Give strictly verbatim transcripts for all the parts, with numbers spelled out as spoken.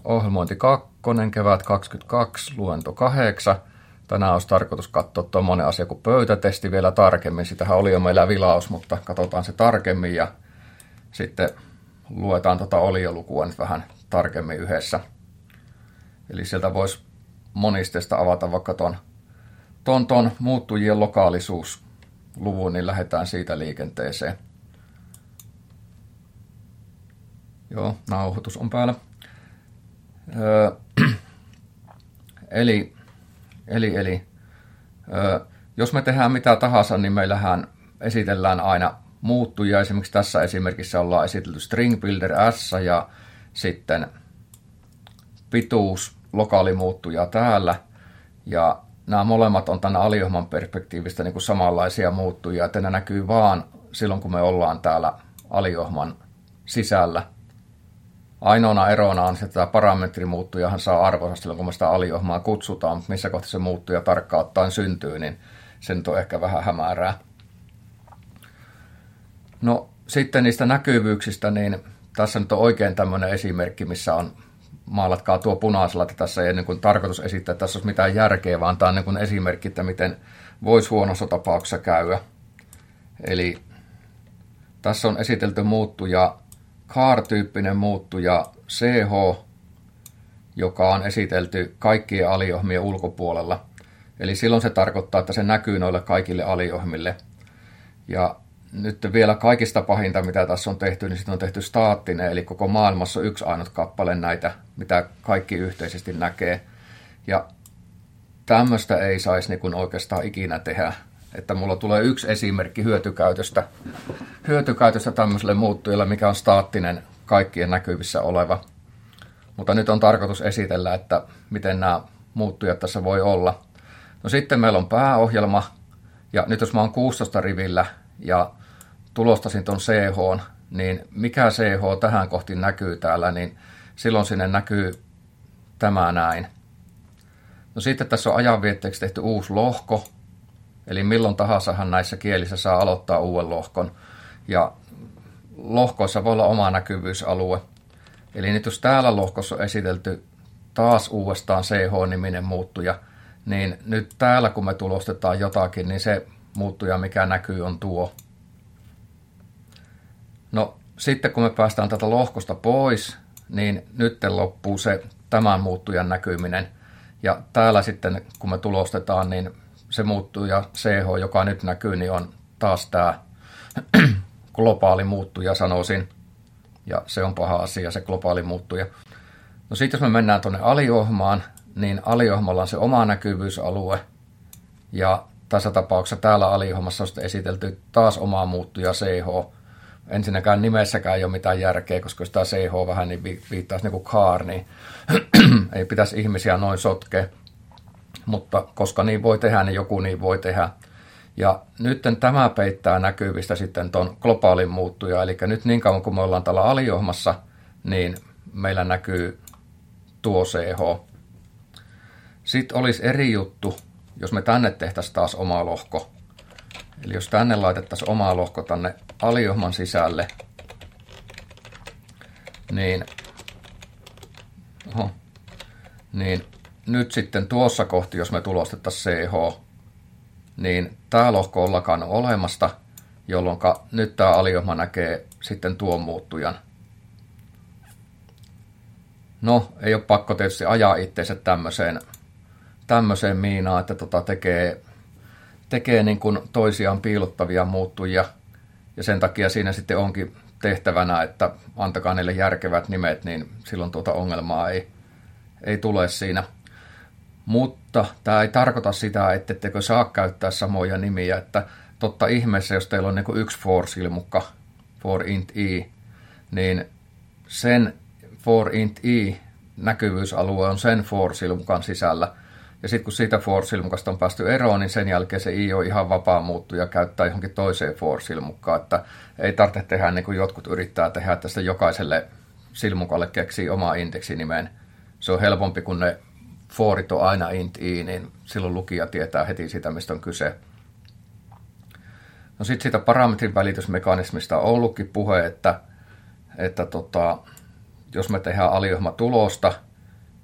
ohjelmointi kakkonen, kevät kaksikymmentäkaksi, luento kahdeksan. Tänään olisi tarkoitus katsoa tuommoinen asia kuin pöytätesti vielä tarkemmin. Sitähän oli jo meillä vilaus, mutta katsotaan se tarkemmin ja sitten luetaan tuota oliolukua nyt vähän tarkemmin yhdessä. Eli sieltä voisi monisteesta avata vaikka tuon ton, ton muuttujien lokaalisuusluvun, niin lähdetään siitä liikenteeseen. Joo, nauhoitus on päällä. Öö, eli, eli, eli öö, jos me tehdään mitä tahansa, niin meillähän esitellään aina muuttujia. Esimerkiksi tässä esimerkissä ollaan esitelty String Builder S ja sitten pituus, lokaalimuuttuja täällä. Ja nämä molemmat on tänne aliohjelman perspektiivistä niin kuin samanlaisia muuttujia, että ne näkyy vaan silloin, kun me ollaan täällä aliohjelman sisällä. Ainoana erona on, että tämä parametrimuuttujahan saa arvonsa silloin, kun me sitä aliohjelmaa kutsutaan, mutta missä kohtaa se muuttuja tarkkaan ottaen syntyy, niin se nyt on ehkä vähän hämärää. No sitten niistä näkyvyyksistä, niin tässä nyt on oikein tämmöinen esimerkki, missä on, maalatkaa tuo punaisella, että tässä ei niin kuin tarkoitus esittää, että tässä olisi mitään järkeä, vaan tämä on niin kuin esimerkki, että miten voisi huonossa tapauksessa käydä. Eli tässä on esitelty muuttuja, char-tyyppinen muuttuja C H, joka on esitelty kaikkien aliohjelmien ulkopuolella. Eli silloin se tarkoittaa, että se näkyy noille kaikille aliohjelmille. Ja nyt vielä kaikista pahinta, mitä tässä on tehty, niin sitten on tehty staattinen, eli koko maailmassa on yksi ainut kappale näitä, mitä kaikki yhteisesti näkee. Ja tämmöistä ei saisi niin kuin oikeastaan ikinä tehdä. Että mulla tulee yksi esimerkki hyötykäytöstä, hyötykäytöstä tämmöiselle muuttujille, mikä on staattinen, kaikkien näkyvissä oleva. Mutta nyt on tarkoitus esitellä, että miten nämä muuttujat tässä voi olla. No sitten meillä on pääohjelma, ja nyt jos mä oon kuusitoista rivillä ja tulostasin ton C H, niin mikä C H tähän kohti näkyy täällä, niin silloin sinne näkyy tämä näin. No sitten tässä on ajanvietteeksi tehty uusi lohko, eli milloin tahansahan näissä kielissä saa aloittaa uuden lohkon. Ja lohkoissa voi olla oma näkyvyysalue. Eli nyt jos täällä lohkossa on esitelty taas uudestaan C H-niminen muuttuja, niin nyt täällä kun me tulostetaan jotakin, niin se muuttuja mikä näkyy on tuo. No sitten kun me päästään tätä lohkosta pois, niin nyt loppuu se tämän muuttujan näkyminen. Ja täällä sitten kun me tulostetaan, niin se muuttuja C H, joka nyt näkyy, niin on taas tämä globaali muuttuja, sanoisin. Ja se on paha asia, se globaali muuttuja. No sitten jos me mennään tuonne aliohjelmaan, niin aliohjelmalla on se oma näkyvyysalue. Ja tässä tapauksessa täällä aliohjelmassa on sitten esitelty taas oma muuttuja C H. Ensinnäkään nimessäkään ei ole mitään järkeä, koska sitä C H vähän niin viittaisi niin kuin char, niin ei pitäisi ihmisiä noin sotkea. Mutta koska niin voi tehdä, niin joku niin voi tehdä. Ja nyt tämä peittää näkyvistä sitten tuon globaalin muuttuja. Eli nyt niin kauan kuin me ollaan täällä aliohjelmassa, niin meillä näkyy tuo C H. Sitten olisi eri juttu, jos me tänne tehtäisiin taas oma lohko. Eli jos tänne laitettaisiin oma lohko tänne aliohjelman sisälle, niin, oho, niin nyt sitten tuossa kohti, jos me tulostettaisiin C H, niin tämä lohko ollakaan olemasta, jolloin nyt tämä aliohjelma näkee sitten tuon muuttujan. No, ei ole pakko tietysti ajaa itseensä tämmöiseen, tämmöiseen miinaan, että tota tekee, tekee niin kuin toisiaan piilottavia muuttujia, ja sen takia siinä sitten onkin tehtävänä, että antakaa niille järkevät nimet, niin silloin tuota ongelmaa ei, ei tule siinä. Mutta tämä ei tarkoita sitä, ettettekö saa käyttää samoja nimiä, että totta ihmeessä, jos teillä on niin kuin yksi for-silmukka, for int i, niin sen for int i näkyvyysalue on sen for-silmukan sisällä. Ja sitten kun siitä for-silmukasta on päästy eroon, niin sen jälkeen se i on ihan vapaa muuttuja käyttää johonkin toiseen for-silmukkaan. Että ei tarvitse tehdä niin kuin jotkut yrittää tehdä, että sitten jokaiselle silmukalle keksii oma indeksinimen. Se on helpompi, kun ne forit on aina int i, niin silloin lukija tietää heti sitä, mistä on kyse. No sitten siitä parametrin välitysmekanismista on ollutkin puhe, että, että tota, jos me tehdään aliohjelmatulosta,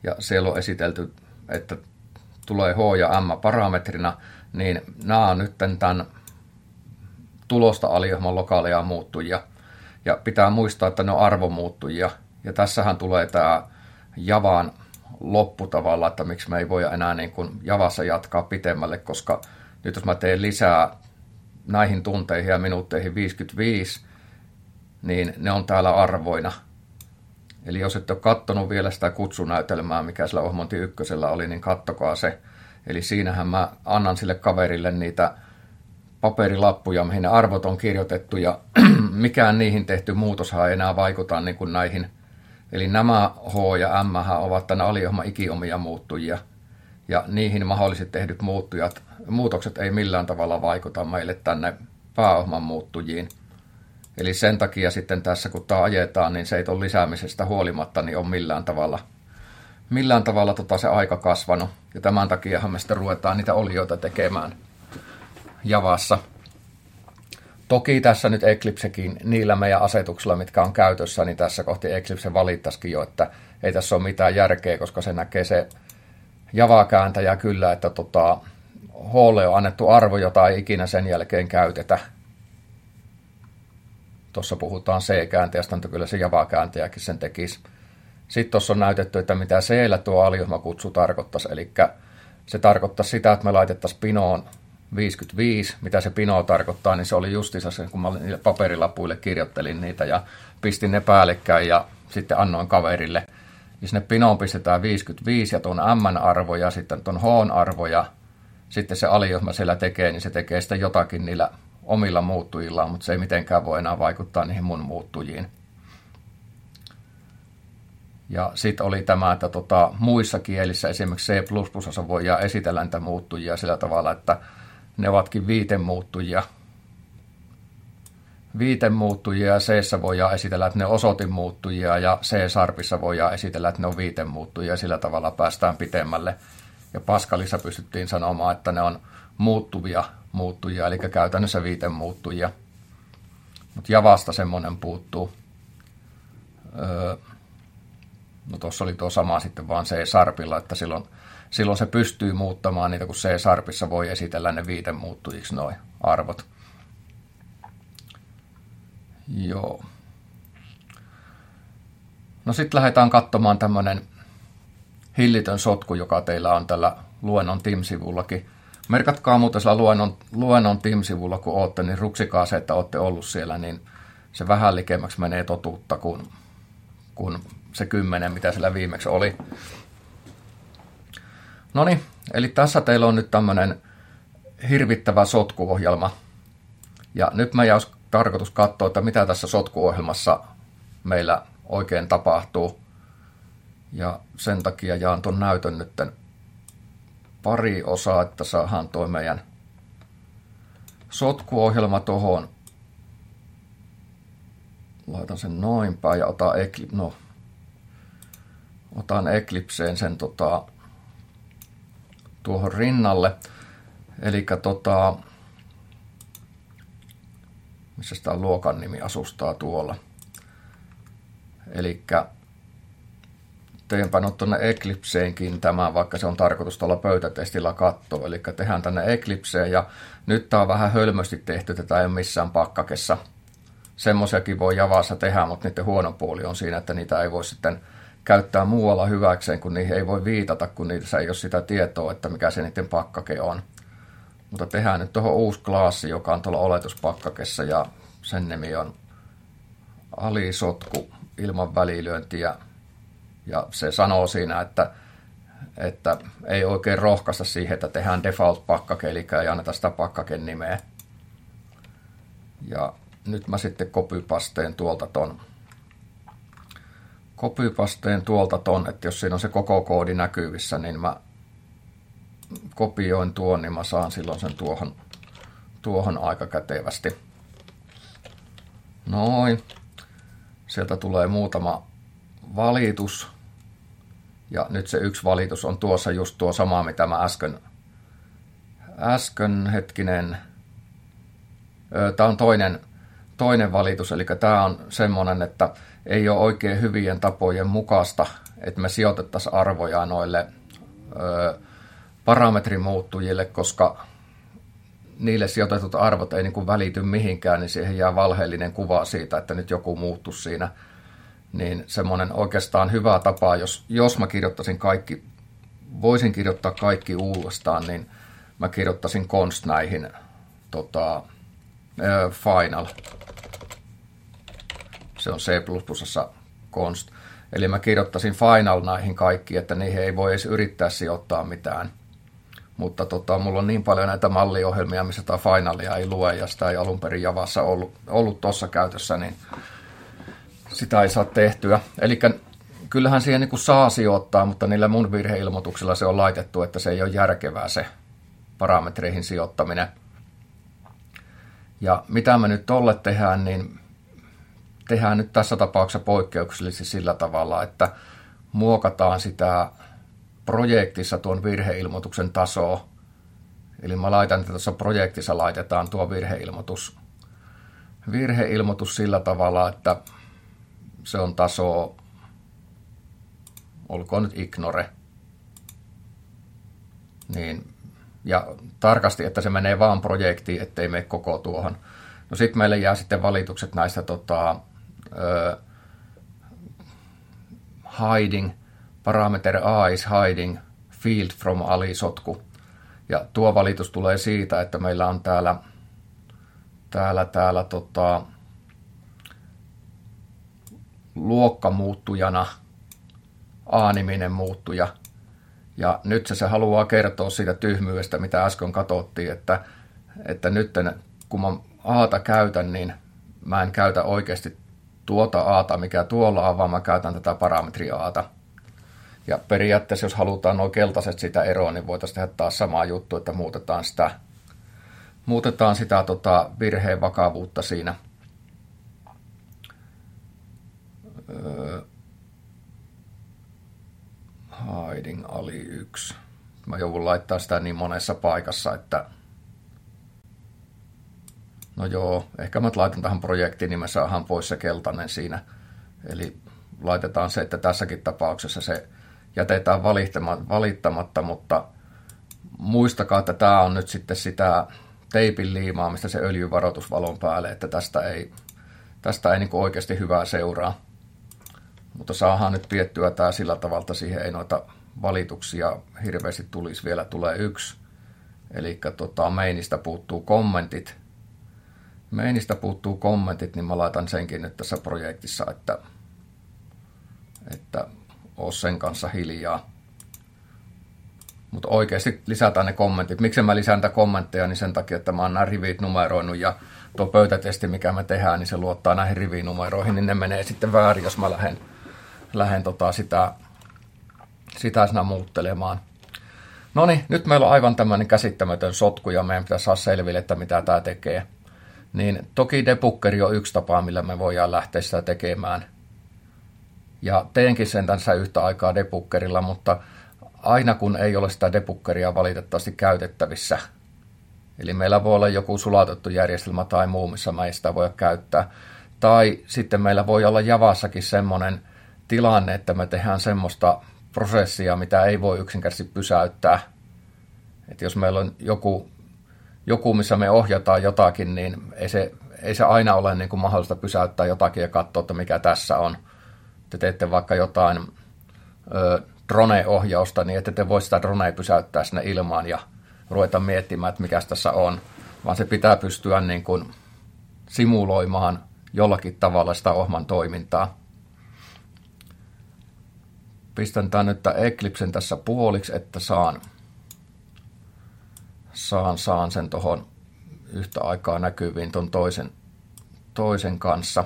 ja siellä on esitelty, että tulee H ja M parametrina, niin nämä on nyt tämän tulosta aliohjelman lokaaleja muuttujia. Ja pitää muistaa, että ne on arvomuuttujia. Ja tässähän tulee tämä Javan loppu tavalla, että miksi me ei voi enää niin kuin Javassa jatkaa pitemmälle, koska nyt jos mä teen lisää näihin tunteihin ja minuutteihin viisikymmentäviisi, niin ne on täällä arvoina. Eli jos et ole katsonut vielä sitä kutsunäytelmää, mikä sillä Ohmonti ykkösellä oli, niin kattokaa se. Eli siinähän mä annan sille kaverille niitä paperilappuja, mihin ne arvot on kirjoitettu, ja mikään niihin tehty muutoshan ei enää vaikuta niin kuin näihin. Eli nämä H ja M ovat tänne aliohjelman ikiomia muuttujia, ja niihin mahdollisesti tehdyt muuttujat, muutokset ei millään tavalla vaikuta meille tänne pääohjelman muuttujiin. Eli sen takia sitten tässä, kun tämä ajetaan, niin seiton lisäämisestä huolimatta, niin on millään tavalla, millään tavalla tota se aika kasvanut. Ja tämän takia me sitten ruvetaan niitä olioita tekemään Javassa. Toki tässä nyt Eclipsekin niillä meidän asetuksilla, mitkä on käytössä, niin tässä kohti Eclipse valittaisikin jo, että ei tässä ole mitään järkeä, koska se näkee se Java-kääntäjä kyllä, että tota, H:lle on annettu arvo, jota ei ikinä sen jälkeen käytetä. Tuossa puhutaan C-kääntäjästä, mutta kyllä se Java-kääntäjäkin sen tekisi. Sitten tuossa on näytetty, että mitä C:llä tuo aliohjelmakutsu tarkoittaisi, eli se tarkoittaa sitä, että me laitettaisiin pinoon viisikymmentäviisi, mitä se pino tarkoittaa, niin se oli justiinsa se, kun mä paperilapuille kirjoittelin niitä ja pistin ne päällekkäin ja sitten annoin kaverille. Ja sinne pinoon pistetään viisikymmentäviisi ja tuon M-arvo ja sitten tuon H-arvo ja sitten se aliohjelma siellä tekee, niin se tekee sitten jotakin niillä omilla muuttujillaan, mutta se ei mitenkään voi enää vaikuttaa niihin mun muuttujiin. Ja sitten oli tämä, että tota, muissa kielissä, esimerkiksi C plus plus, voidaan esitellä niitä muuttujia sillä tavalla, että ne ovatkin viitemuuttujia. Viitemuuttujia ja C:ssä voidaan esitellä, että ne on osoitemuuttujia ja C-sarpissa voidaan esitellä, että ne on viitemuuttujia. Sillä tavalla päästään pitemmälle. Ja Pascalissa pystyttiin sanomaan, että ne on muuttuvia muuttujia, eli käytännössä viitemuuttujia. Mutta Javasta semmoinen puuttuu. Öö, no tuossa oli tuo sama sitten vaan C-sarpilla, että silloin Silloin se pystyy muuttamaan niitä, kun C-sarpissa voi esitellä ne viitemuuttujiksi nuo arvot. Joo. No sitten lähdetään katsomaan tämmöinen hillitön sotku, joka teillä on tällä luennon Team-sivullakin. Merkatkaa muuten sillä luennon, luennon Team-sivulla, kun ootte, niin ruksikaa se, että ootte ollut siellä, niin se vähän likemmäksi menee totuutta kuin, kuin se kymmenen, mitä siellä viimeksi oli. Noniin, eli tässä teillä on nyt tämmöinen hirvittävä sotkuohjelma. Ja nyt meidän olisi tarkoitus katsoa, että mitä tässä sotkuohjelmassa meillä oikein tapahtuu. Ja sen takia jaan tuon näytön nyt pari osaa, että saadaan tuo meidän sotkuohjelma tuohon. Laitan sen noin päin ja otan, Eclipse, no, otan Eclipseen sen tota, tuohon rinnalle. Eli tota, missä sitä luokan nimi asustaa tuolla. Eli teenpä nyt tuonne Eclipseenkin tämä, vaikka se on tarkoitus tuolla pöytätestillä katsoa. Eli tehdään tänne Eclipseen ja nyt tämä on vähän hölmösti tehty, tätä ei ole missään pakkakessa. Semmoisiakin voi Javassa tehdä, mutta niiden huono puoli on siinä, että niitä ei voi sitten käyttää muualla hyväkseen, kun niihin ei voi viitata, kun niissä ei ole sitä tietoa, että mikä se niiden pakkake on. Mutta tehdään nyt tuohon uusi klaassi, joka on tuolla oletuspakkakessa ja sen nimi on alisotku ilman välilyöntiä. Ja se sanoo siinä, että, että ei oikein rohkaista siihen, että tehdään default-pakkake, eli ei anneta sitä pakkaken nimeä. Ja nyt mä sitten copypasteen tuolta ton. Copypasteen tuolta ton, että jos siinä on se koko koodi näkyvissä, niin mä kopioin tuon, niin mä saan silloin sen tuohon, tuohon aika kätevästi. Noin. Sieltä tulee muutama valitus. Ja nyt se yksi valitus on tuossa just tuo sama, mitä mä äsken, äsken hetkinen. Tämä on toinen, toinen valitus, eli tämä on semmoinen, että ei ole oikein hyvien tapojen mukaista, että me sijoitettaisiin arvoja noille ö, parametrimuuttujille, koska niille sijoitetut arvot ei niin kuin välity mihinkään, niin siihen jää valheellinen kuva siitä, että nyt joku muuttuu siinä. Niin semmoinen oikeastaan hyvä tapa, jos, jos mä kirjoittaisin kaikki, voisin kirjoittaa kaikki uudestaan, niin mä kirjoittaisin const näihin tota, äh, final. Se on C plus plus const. Eli mä kirjoittaisin final näihin kaikki, että niihin ei voi edes yrittää sijoittaa mitään. Mutta tota, mulla on niin paljon näitä malliohjelmia, missä tämä finalia ei lue, ja sitä ei alun perin Javassa ollut, ollut tuossa käytössä, niin sitä ei saa tehtyä. Eli kyllähän siihen niin kuin saa sijoittaa, mutta niillä mun virheilmoituksilla se on laitettu, että se ei ole järkevää se parametreihin sijoittaminen. Ja mitä me nyt tolle tehdään, niin tehdään nyt tässä tapauksessa poikkeuksellisesti sillä tavalla, että muokataan sitä projektissa tuon virheilmoituksen tasoa. Eli mä laitan, että tuossa projektissa laitetaan tuo virheilmoitus. Virheilmoitus sillä tavalla, että se on taso, olkoon nyt ignore. Niin, ja tarkasti, että se menee vaan projektiin, ettei mene koko tuohon. No sitten meille jää sitten valitukset näistä tota, ö, hiding, parameter A is hiding, field from ali-sotku. Ja tuo valitus tulee siitä, että meillä on täällä, täällä, täällä tota, luokkamuuttujana A-niminen muuttuja. Ja nyt se, se haluaa kertoa siitä tyhmyydestä, mitä äsken katsottiin, että, että nyt kun mä Aata käytän, niin mä en käytä oikeasti tuota Aata, mikä tuolla on, vaan mä käytän tätä parametri Aata. Ja periaatteessa, jos halutaan nuo keltaiset sitä eroa, niin voitaisiin tehdä taas sama juttu, että muutetaan sitä, muutetaan sitä tota, virheen vakavuutta siinä. Öö, hiding ali yksi. Mä joudun laittaa sitä niin monessa paikassa, että no joo, ehkä mä laitan tähän projektiin, niin me saadaan pois se keltainen siinä. Eli laitetaan se, että tässäkin tapauksessa se jätetään valittamatta, mutta muistakaa, että tämä on nyt sitten sitä teipin liimaamista se öljyvaroitusvalon päälle, että tästä ei, tästä ei niin kuin oikeasti hyvää seuraa. Mutta saadaan nyt piettyä tämä sillä tavalla, että siihen ei noita valituksia hirveästi tulisi. Vielä tulee yksi, eli tota, mainista puuttuu kommentit. Mainista puuttuu kommentit, niin mä laitan senkin nyt tässä projektissa, että, että oo sen kanssa hiljaa. Mutta oikeasti lisätään ne kommentit. Miksi mä lisään näitä kommentteja, niin sen takia, että mä oon nämä rivit numeroinut ja tuo pöytätesti, mikä me tehdään, niin se luottaa näihin rivinumeroihin, niin ne menee sitten väärin, jos mä lähden, lähden tota sitä, sitä sinä muuttelemaan. No niin, nyt meillä on aivan tämmöinen käsittämätön sotku ja meidän pitäisi saada selville, että mitä tämä tekee. Niin toki debuggeri on yksi tapa, millä me voidaan lähteä sitä tekemään. Ja teenkin sen tässä yhtä aikaa debuggerilla, mutta aina kun ei ole sitä debuggeria valitettavasti käytettävissä, eli meillä voi olla joku sulatettu järjestelmä tai muu, missä me ei sitä voi käyttää, tai sitten meillä voi olla Javassakin semmoinen tilanne, että me tehdään semmoista prosessia, mitä ei voi yksinkertaisesti pysäyttää. Että jos meillä on joku, joku missä me ohjataan jotakin, niin ei se, ei se aina ole niin kuin mahdollista pysäyttää jotakin ja katsoa, että mikä tässä on. Te teette vaikka jotain ö, drone-ohjausta, niin ette te voi sitä dronea pysäyttää sinne ilmaan ja ruveta miettimään, että mikä tässä on, vaan se pitää pystyä niin kuin simuloimaan jollakin tavalla sitä ohjelman toimintaa. Pistän tämän nyt tämän Eclipsen tässä puoliksi, että saan, saan, saan sen tuohon yhtä aikaa näkyviin tuon toisen, toisen kanssa.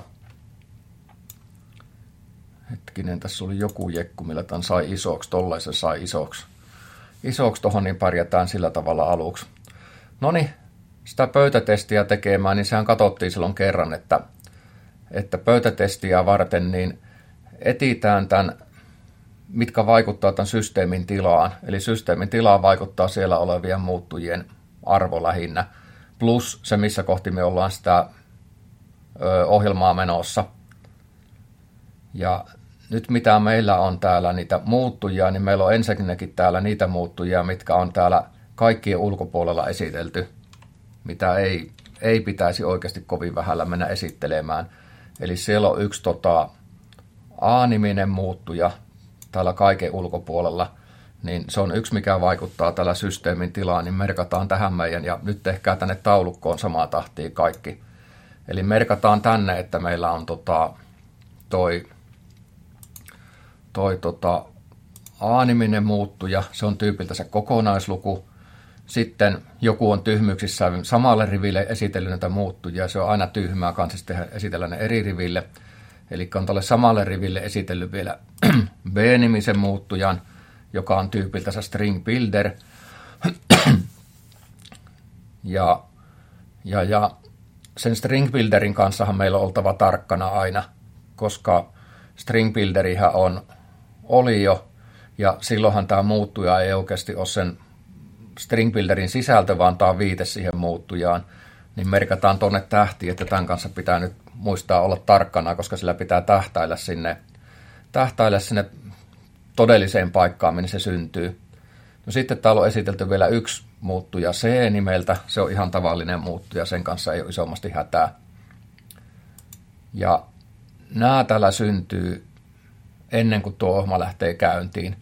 Hetkinen, tässä oli joku jekku, millä tämän sai isoksi, tollain se sai isoksi. Isoksi tuohon, niin pärjätään sillä tavalla aluksi. No niin, sitä pöytätestiä tekemään, niin sehän katsottiin silloin kerran, että, että pöytätestiä varten niin etitään tämän, mitkä vaikuttaa tämän systeemin tilaan. Eli systeemin tilaan vaikuttaa siellä olevien muuttujien arvo lähinnä, plus se, missä kohti me ollaan sitä ö, ohjelmaa menossa. Ja nyt mitä meillä on täällä niitä muuttujia, niin meillä on ensinnäkin täällä niitä muuttujia, mitkä on täällä kaikkien ulkopuolella esitelty, mitä ei, ei pitäisi oikeasti kovin vähällä mennä esittelemään. Eli siellä on yksi tota, A-niminen muuttuja täällä kaiken ulkopuolella, niin se on yksi, mikä vaikuttaa tällä systeemin tilaan, niin merkataan tähän meidän, ja nyt tehkää tänne taulukkoon samaa tahtia kaikki. Eli merkataan tänne, että meillä on tota, toi, toi tota, A-niminen muuttuja, se on tyypiltä se kokonaisluku. Sitten joku on tyhmyyksissä samalle riville esitellyt näitä muuttujia, se on aina tyhmää kanssa sitten esitellä ne eri riville. Eli on tälle samalle riville esitellyt vielä B-nimisen muuttujan, joka on tyypiltä se string builder. ja, ja, ja sen string builderin kanssahan meillä on oltava tarkkana aina, koska string builderihän on olio, ja silloinhan tämä muuttuja ei oikeasti ole sen string builderin sisältö, vaan tämä on viite siihen muuttujaan, niin merkataan tuonne tähtiin, että tämän kanssa pitää nyt muistaa olla tarkkana, koska sillä pitää tähtäillä sinne, tähtäillä sinne todelliseen paikkaan, minne se syntyy. No sitten täällä on esitelty vielä yksi muuttuja C-nimeltä, se on ihan tavallinen muuttuja, sen kanssa ei ole isommasti hätää. Ja nämä täällä syntyy ennen kuin tuo ohjelma lähtee käyntiin.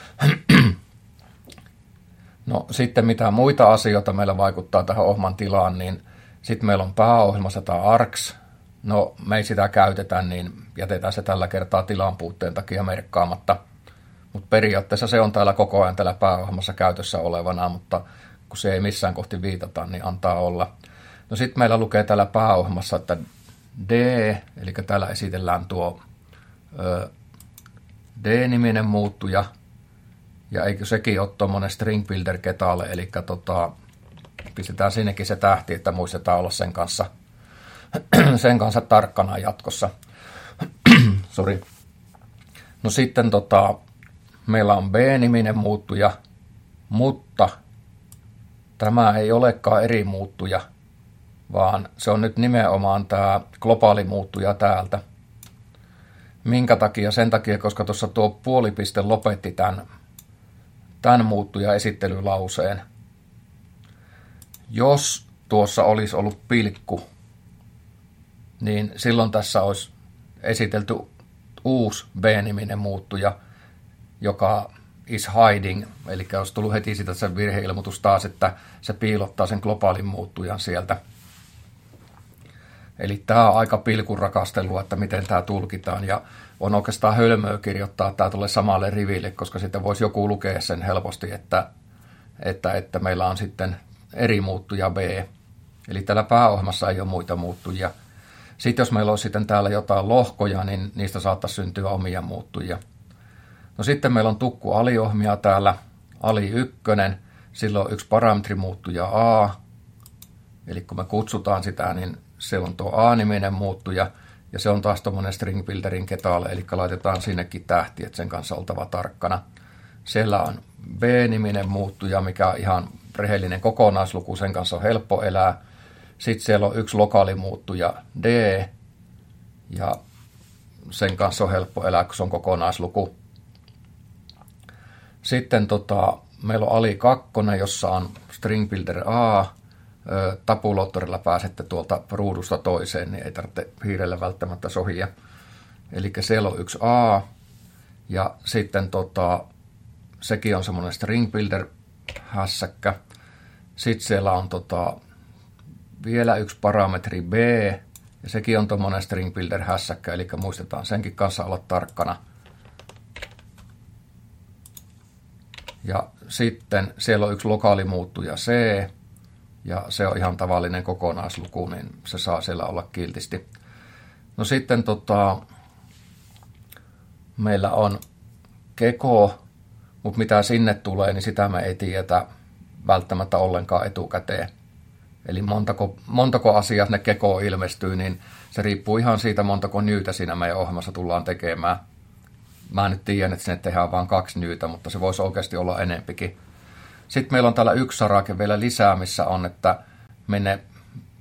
No sitten mitä muita asioita meillä vaikuttaa tähän ohjelman tilaan, niin sitten meillä on pääohjelmassa tämä args. No me ei sitä käytetä, niin jätetään se tällä kertaa tilan puutteen takia merkkaamatta. Mutta periaatteessa se on täällä koko ajan täällä pääohjelmassa käytössä olevana, mutta kun se ei missään kohti viitata, niin antaa olla. No sitten meillä lukee täällä pääohjelmassa, että D, eli täällä esitellään tuo ö, D-niminen muuttuja, ja eikö sekin ole tuommoinen string builder ketalle, eli tota, pistetään sinnekin se tähti, että muistetaan olla sen kanssa, sen kanssa tarkkana jatkossa. Sorry. No sitten tota, meillä on B-niminen muuttuja, mutta tämä ei olekaan eri muuttuja, vaan se on nyt nimenomaan tämä globaali muuttuja täältä. Minkä takia? Sen takia, koska tuossa tuo puolipiste lopetti tämän, tämän muuttuja esittelylauseen. Jos tuossa olisi ollut pilkku, niin silloin tässä olisi esitelty uusi B-niminen muuttuja, joka is hiding, eli olisi tullut heti sitä se virheilmoitus taas, että se piilottaa sen globaalin muuttujan sieltä. Eli tämä on aika pilkunrakastelua, että miten tämä tulkitaan, ja on oikeastaan hölmöä kirjoittaa tämä tulee samalle riville, koska sitten voisi joku lukea sen helposti, että, että, että meillä on sitten eri muuttuja B. Eli täällä pääohjelmassa ei ole muita muuttujia. Sitten jos meillä olisi sitten täällä jotain lohkoja, niin niistä saattaisi syntyä omia muuttujia. No sitten meillä on tukku aliohmia täällä, ali ykkönen, silloin on yksi parametrimuuttuja A, eli kun me kutsutaan sitä, niin se on tuo A-niminen muuttuja, ja se on taas tuommoinen string builderin ketalle, eli laitetaan sinnekin tähti, että sen kanssa oltava tarkkana. Siellä on B-niminen muuttuja, mikä on ihan rehellinen kokonaisluku, sen kanssa on helppo elää. Sitten siellä on yksi lokaalimuuttuja D, ja sen kanssa on helppo elää, kun se on kokonaisluku. Sitten tota, meillä on ali kakkonen, jossa on string builder A. Tabulaattorilla pääsette tuolta ruudusta toiseen, niin ei tarvitse hiirellä välttämättä sohia. Eli siellä on yksi A, ja sitten tota, sekin on semmoinen string builder hässäkkä. Sitten siellä on tota, vielä yksi parametri B, ja sekin on tuommoinen string builder hässäkkä, eli muistetaan senkin kanssa olla tarkkana. Ja sitten siellä on yksi lokaalimuuttuja C, ja se on ihan tavallinen kokonaisluku, niin se saa siellä olla kiltisti. No sitten tota, meillä on keko, mutta mitä sinne tulee, niin sitä me ei tiedetä välttämättä ollenkaan etukäteen. Eli montako, montako asiaa ne kekoon ilmestyy, niin se riippuu ihan siitä, montako nyytä siinä meidän ohjelmassa tullaan tekemään. Mä nyt tiedän, että sinne tehdään vain kaksi nyytä, mutta se voisi oikeasti olla enempikin. Sitten meillä on täällä yksi sarake vielä lisää, missä on, että me ne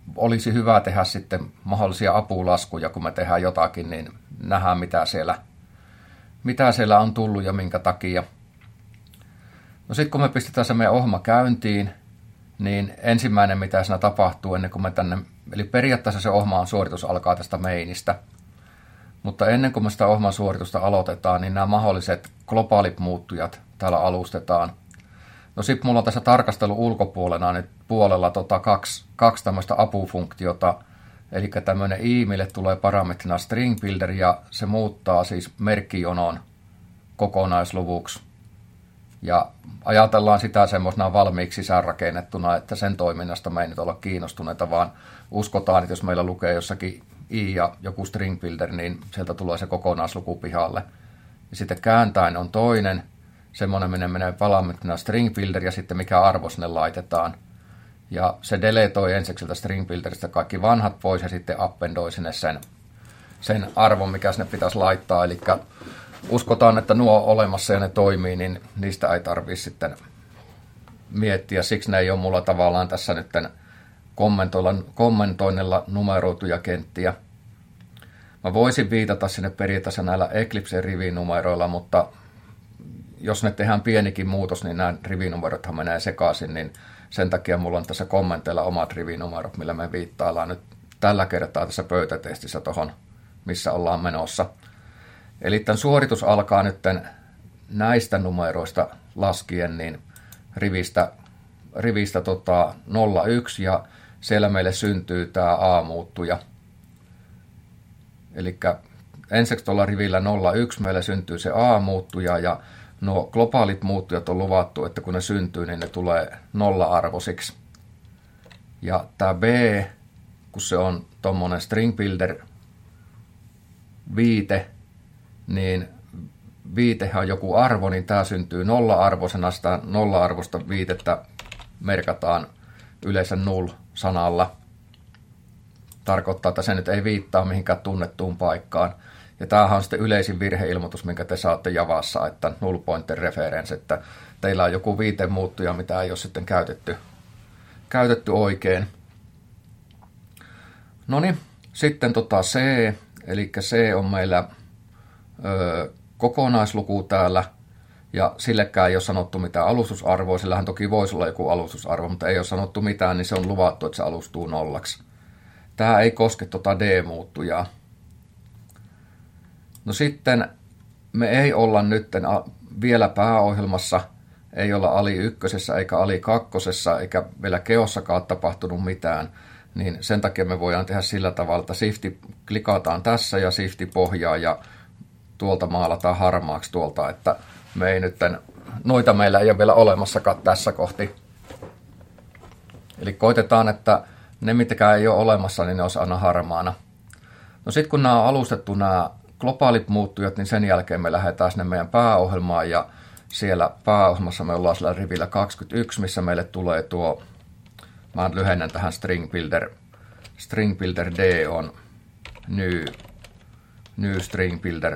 olisi hyvä tehdä sitten mahdollisia apulaskuja, kun me tehdään jotakin, niin nähdään mitä siellä, mitä siellä on tullut ja minkä takia. No sitten kun me pistetään se meidän ohjelma käyntiin, niin ensimmäinen mitä siinä tapahtuu ennen kuin me tänne, eli periaatteessa se ohjelman suoritus alkaa tästä mainista, mutta ennen kuin me sitä ohjelman suoritusta aloitetaan, niin nämä mahdolliset globaalit muuttujat täällä alustetaan. No sitten mulla on tässä tarkastelun ulkopuolella nyt puolella tota kaksi, kaksi tämmöistä apufunktiota, eli tämmöinen i-mille tulee parametrina string builder ja se muuttaa siis merkkijonon kokonaisluvuksi. Ja ajatellaan sitä semmoisena valmiiksi sisäänrakennettuna, että sen toiminnasta me ei nyt olla kiinnostuneita, vaan uskotaan, että jos meillä lukee jossakin i ja joku string builder, niin sieltä tulee se kokonaisluku pihalle. Ja sitten kääntäen on toinen, semmoinen menee, menee parametrina string builder ja sitten mikä arvo sinne laitetaan. Ja se deletoi ensiksi sieltä string builderista kaikki vanhat pois ja sitten appendoi sinne sen, sen arvon, mikä sinne pitäisi laittaa. Eli uskotaan, että nuo on olemassa ja ne toimii, niin niistä ei tarvitse sitten miettiä. Siksi ne ei ole mulla tavallaan tässä nyt kommentoinnilla numeroituja kenttiä. Mä voisin viitata sinne periaatteessa näillä Eclipsen rivinumeroilla, mutta jos ne tehdään pienikin muutos, niin nämä rivinumerothan menee sekaisin, niin sen takia mulla on tässä kommenteilla omat rivinumerot, millä me viittaillaan nyt tällä kertaa tässä pöytätestissä tuohon, missä ollaan menossa. Eli tämän suoritus alkaa nyt näistä numeroista laskien niin rivistä, rivistä tota nolla yksi ja siellä meille syntyy tämä A-muuttuja. Eli ensiksi tuolla rivillä nolla yksi meille syntyy se A-muuttuja ja nuo globaalit muuttujat on luvattu, että kun ne syntyy, niin ne tulee nolla-arvoisiksi. Ja tämä B, kun se on tuommoinen string builder viite, niin viitehän on joku arvo, niin tämä syntyy nolla-arvoisena. Sitä nolla-arvoista viitettä merkataan yleensä null-sanalla. Tarkoittaa, että se nyt ei viittaa mihinkään tunnettuun paikkaan. Ja tämähän on sitten yleisin virheilmoitus, minkä te saatte Javassa, että null pointer reference, että teillä on joku viitemuuttuja, mitä ei ole sitten käytetty, käytetty oikein. No niin, sitten tota C, eli C on meillä ö, kokonaisluku täällä, ja sillekään ei ole sanottu mitään alustusarvoa, sillähän toki voisi olla joku alustusarvo, mutta ei ole sanottu mitään, niin se on luvattu, että se alustuu nollaksi. Tämä ei koske tota D-muuttujaa. No sitten me ei olla nyt vielä pääohjelmassa, ei olla ali ykkösessä eikä ali kakkosessa eikä vielä keossakaan tapahtunut mitään, niin sen takia me voidaan tehdä sillä tavalla, että shifti klikataan tässä ja shifti pohjaa ja tuolta maalataan harmaaksi tuolta, että me ei nyt, noita meillä ei ole vielä olemassakaan tässä kohti. Eli koitetaan, että ne mitäkään ei ole olemassa, niin ne olisi aina harmaana. No sitten kun nämä on alustettu nämä globaalit muuttujat, niin sen jälkeen me lähdetään sinne meidän pääohjelmaan ja siellä pääohjelmassa me ollaan sillä rivillä kaksikymmentäyksi, missä meille tulee tuo, mä lyhennän tähän string builder, string builder D on new, new string builder,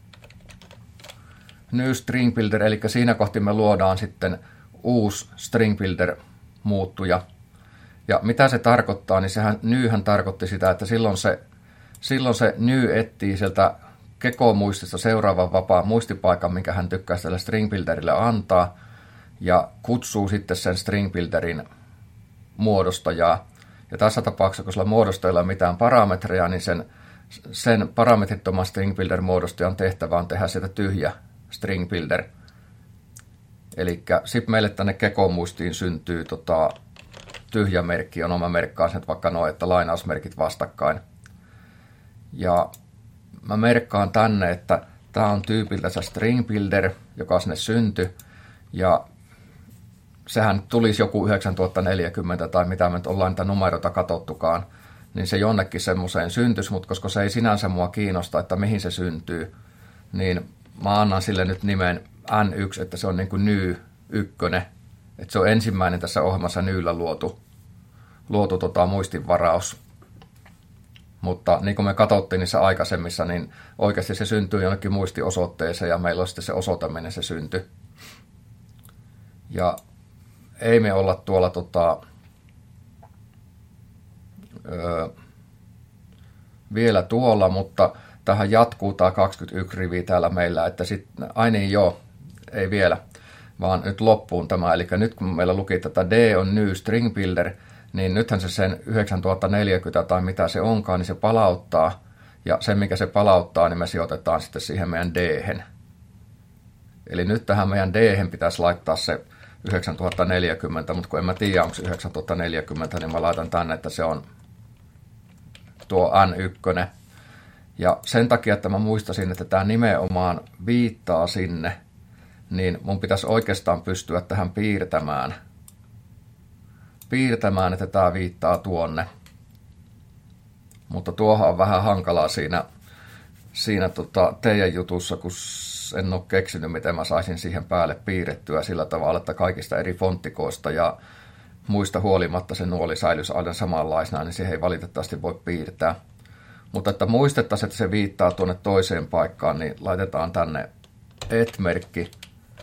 new string builder, eli siinä kohti me luodaan sitten uusi string builder muuttuja. Ja mitä se tarkoittaa, niin sehän newhän tarkoitti sitä, että silloin se, silloin se new etsii sieltä Keko-muistista seuraavan vapaan muistipaikan, minkä hän tykkää tälle string builderille antaa, ja kutsuu sitten sen string builderin muodostajaa. Ja tässä tapauksessa, kun sillä muodostajalla ei ole mitään parametreja, niin sen, sen parametrittoman string builder muodostajan tehtävä on tehdä sieltä tyhjä string builder. Eli sitten meille tänne Keko-muistiin syntyy tota, tyhjä merkki, on oma merkkaan sen vaikka noin, että lainausmerkit vastakkain. Ja mä merkkaan tänne, että tämä on tyypiltä string builder, joka sinne syntyi, ja sehän tulisi joku yhdeksäntuhatta neljäkymmentä tai mitä me nyt ollaan niitä numeroita katsottukaan, niin se jonnekin semmoiseen syntyisi, mutta koska se ei sinänsä mua kiinnosta, että mihin se syntyy, niin mä annan sille nyt nimen N yksi, että se on niin kuin ny ykkönen, että se on ensimmäinen tässä ohjelmassa nyyllä luotu, luotu tota muistinvaraus. Mutta niin kuin me katsottiin niissä aikaisemmissa, niin oikeasti se syntyy jonnekin muistiosoitteeseen ja meillä on sitten se osoite, minne se syntyi. Ja ei me olla tuolla tota, öö, vielä tuolla, mutta tähän jatkuu tämä kaksikymmentäyksi riviä täällä meillä, että sitten, ai niin joo, ei vielä, vaan nyt loppuun tämä, eli nyt kun meillä luki tätä D on new string builder, niin nythän se sen yhdeksäntuhatta neljäkymmentä tai mitä se onkaan, niin se palauttaa, ja sen mikä se palauttaa, niin me sijoitetaan sitten siihen meidän D-hen. Eli nyt tähän meidän D-hen pitäisi laittaa se yhdeksäntuhatta neljäkymmentä, mutta kun en mä tiedä, onko se yhdeksäntuhatta neljäkymmentä, niin mä laitan tänne, että se on tuo N yksi. Ja sen takia, että mä muistasin, että tämä nimenomaan viittaa sinne, niin mun pitäisi oikeastaan pystyä tähän piirtämään. Piirtämään, että tämä viittaa tuonne. Mutta tuohan on vähän hankalaa siinä, siinä tota teidän jutussa, kun en ole keksinyt, miten mä saisin siihen päälle piirrettyä sillä tavalla, että kaikista eri fonttikoista ja muista huolimatta se nuoli säilyisi aina samanlaisena, niin siihen ei valitettavasti voi piirtää. Mutta että muistettaisiin, että se viittaa tuonne toiseen paikkaan, niin laitetaan tänne et-merkki.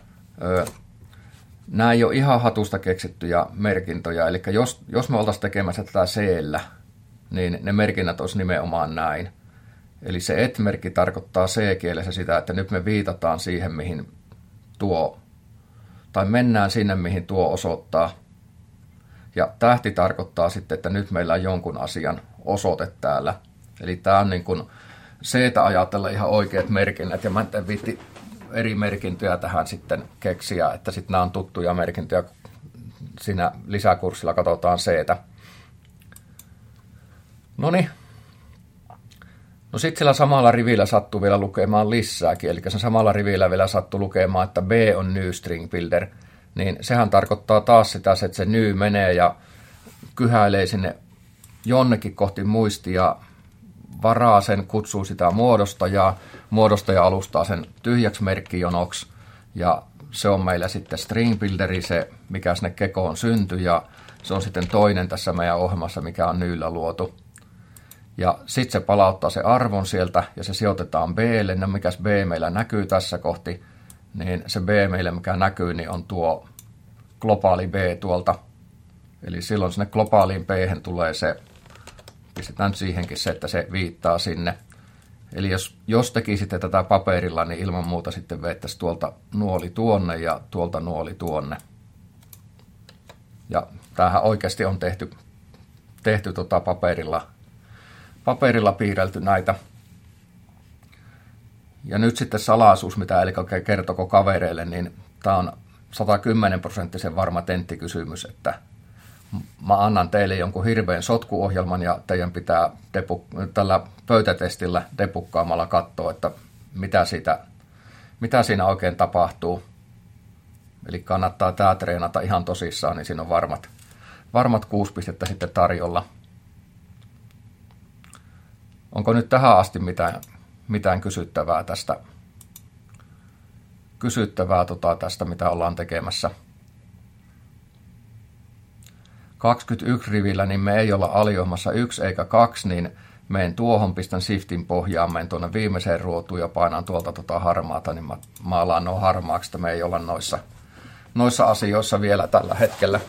Nämä ei ole ihan hatusta keksittyjä merkintöjä, eli jos, jos me oltaisiin tekemässä tätä C-llä, niin ne merkinnät olisi nimenomaan näin. Eli se et-merkki tarkoittaa C-kielessä sitä, että nyt me viitataan siihen, mihin tuo, tai mennään sinne, mihin tuo osoittaa. Ja tähti tarkoittaa sitten, että nyt meillä on jonkun asian osoite täällä. Eli tämä on niin kuin C-tä ajatella ihan oikeat merkinnät, ja mä en viitti eri merkintöjä tähän sitten keksiä, että sitten nämä on tuttuja merkintöjä. Siinä lisäkurssilla katsotaan C-tä. Noniin. No sitten sillä samalla rivillä sattuu vielä lukemaan lisääkin, eli sen samalla rivillä vielä sattuu lukemaan, että B on new string builder, niin sehän tarkoittaa taas sitä, että se new menee ja kyhäilee sinne jonnekin kohti muistia, varaa sen, kutsuu sitä muodostajaa, muodostaja alustaa sen tyhjäksi merkkijonoksi, ja se on meillä sitten string builderi, se mikä sinne kekoon syntyi, ja se on sitten toinen tässä meidän ohjelmassa, mikä on newllä luotu. Ja sitten se palauttaa se arvon sieltä ja se sijoitetaan B:lle. No mikäs B meillä näkyy tässä kohti, niin se B meille mikä näkyy, niin on tuo globaali B tuolta. Eli silloin sinne globaaliin B:hen tulee se, pistetään siihenkin se, että se viittaa sinne. Eli jos, jos tekisitte tätä paperilla, niin ilman muuta sitten veettäisiin tuolta nuoli tuonne ja tuolta nuoli tuonne. Ja tämähän oikeasti on tehty, tehty tota paperilla. paperilla piirrelty näitä. Ja nyt sitten salaisuus, mitä Elika kertoko kavereille, niin tämä on sata kymmenen prosenttisen varma tenttikysymys, että mä annan teille jonkun hirveän sotkuohjelman ja teidän pitää depu- tällä pöytätestillä depukkaamalla katsoa, että mitä, siitä, mitä siinä oikein tapahtuu. Eli kannattaa tämä treenata ihan tosissaan, niin siinä on varmat, varmat kuusi pistettä sitten tarjolla. Onko nyt tähän asti mitään, mitään kysyttävää tästä, kysyttävää tota tästä, mitä ollaan tekemässä? kaksikymmentäyksi rivillä, niin me ei olla aliohmassa yksi eikä kaksi, niin menen tuohon, pistän shiftin pohjaan, menen tuonne viimeiseen ruotuun ja painan tuolta tota harmaata, niin mä maalaan nuo harmaaksi, että me ei olla noissa, noissa asioissa vielä tällä hetkellä.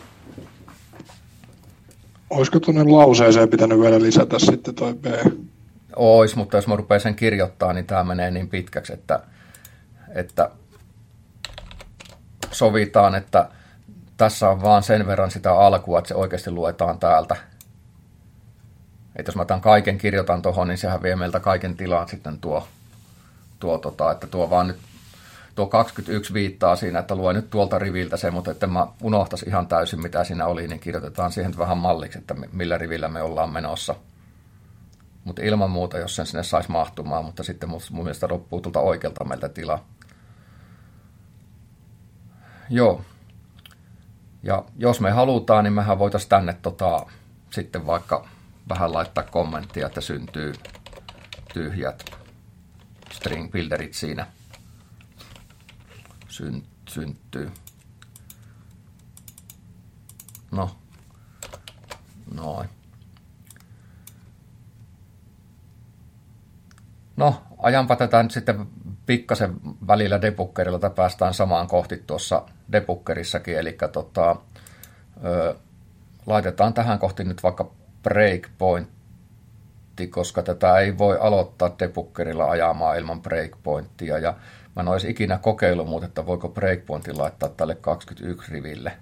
Olisiko tuonne lauseeseen pitänyt vielä lisätä sitten toi B? Ois, mutta jos mä rupean sen kirjoittaa, niin tämä menee niin pitkäksi, että, että sovitaan, että tässä on vaan sen verran sitä alkua, että se oikeasti luetaan täältä. Että jos mä tämän kaiken kirjoitan tuohon, niin sehän vie meiltä kaiken tilaan sitten tuo, tuo tota, että tuo vaan nyt, tuo kaksikymmentäyksi viittaa siinä, että lue nyt tuolta riviltä se, mutta että mä unohtaisi ihan täysin, mitä siinä oli, niin kirjoitetaan siihen vähän malliksi, että millä rivillä me ollaan menossa. Mutta ilman muuta, jos sen sinne saisi mahtumaan, mutta sitten mun mielestä loppuu tuolta oikealta meiltä tila. Joo. Ja jos me halutaan, niin mehän voitaisiin tänne tota, sitten vaikka vähän laittaa kommenttia, että syntyy tyhjät string builderit siinä. Syn, syntyy. No. Noin. No, ajanpa tätä nyt sitten pikkasen välillä debuggerilla, että päästään samaan kohti tuossa debuggerissakin, eli tota, ö, laitetaan tähän kohti nyt vaikka breakpointti, koska tätä ei voi aloittaa debuggerilla ajamaan ilman breakpointtia. Ja mä en olisi ikinä kokeillut muuta, että voiko breakpointin laittaa tälle kaksikymmentäyksi riville.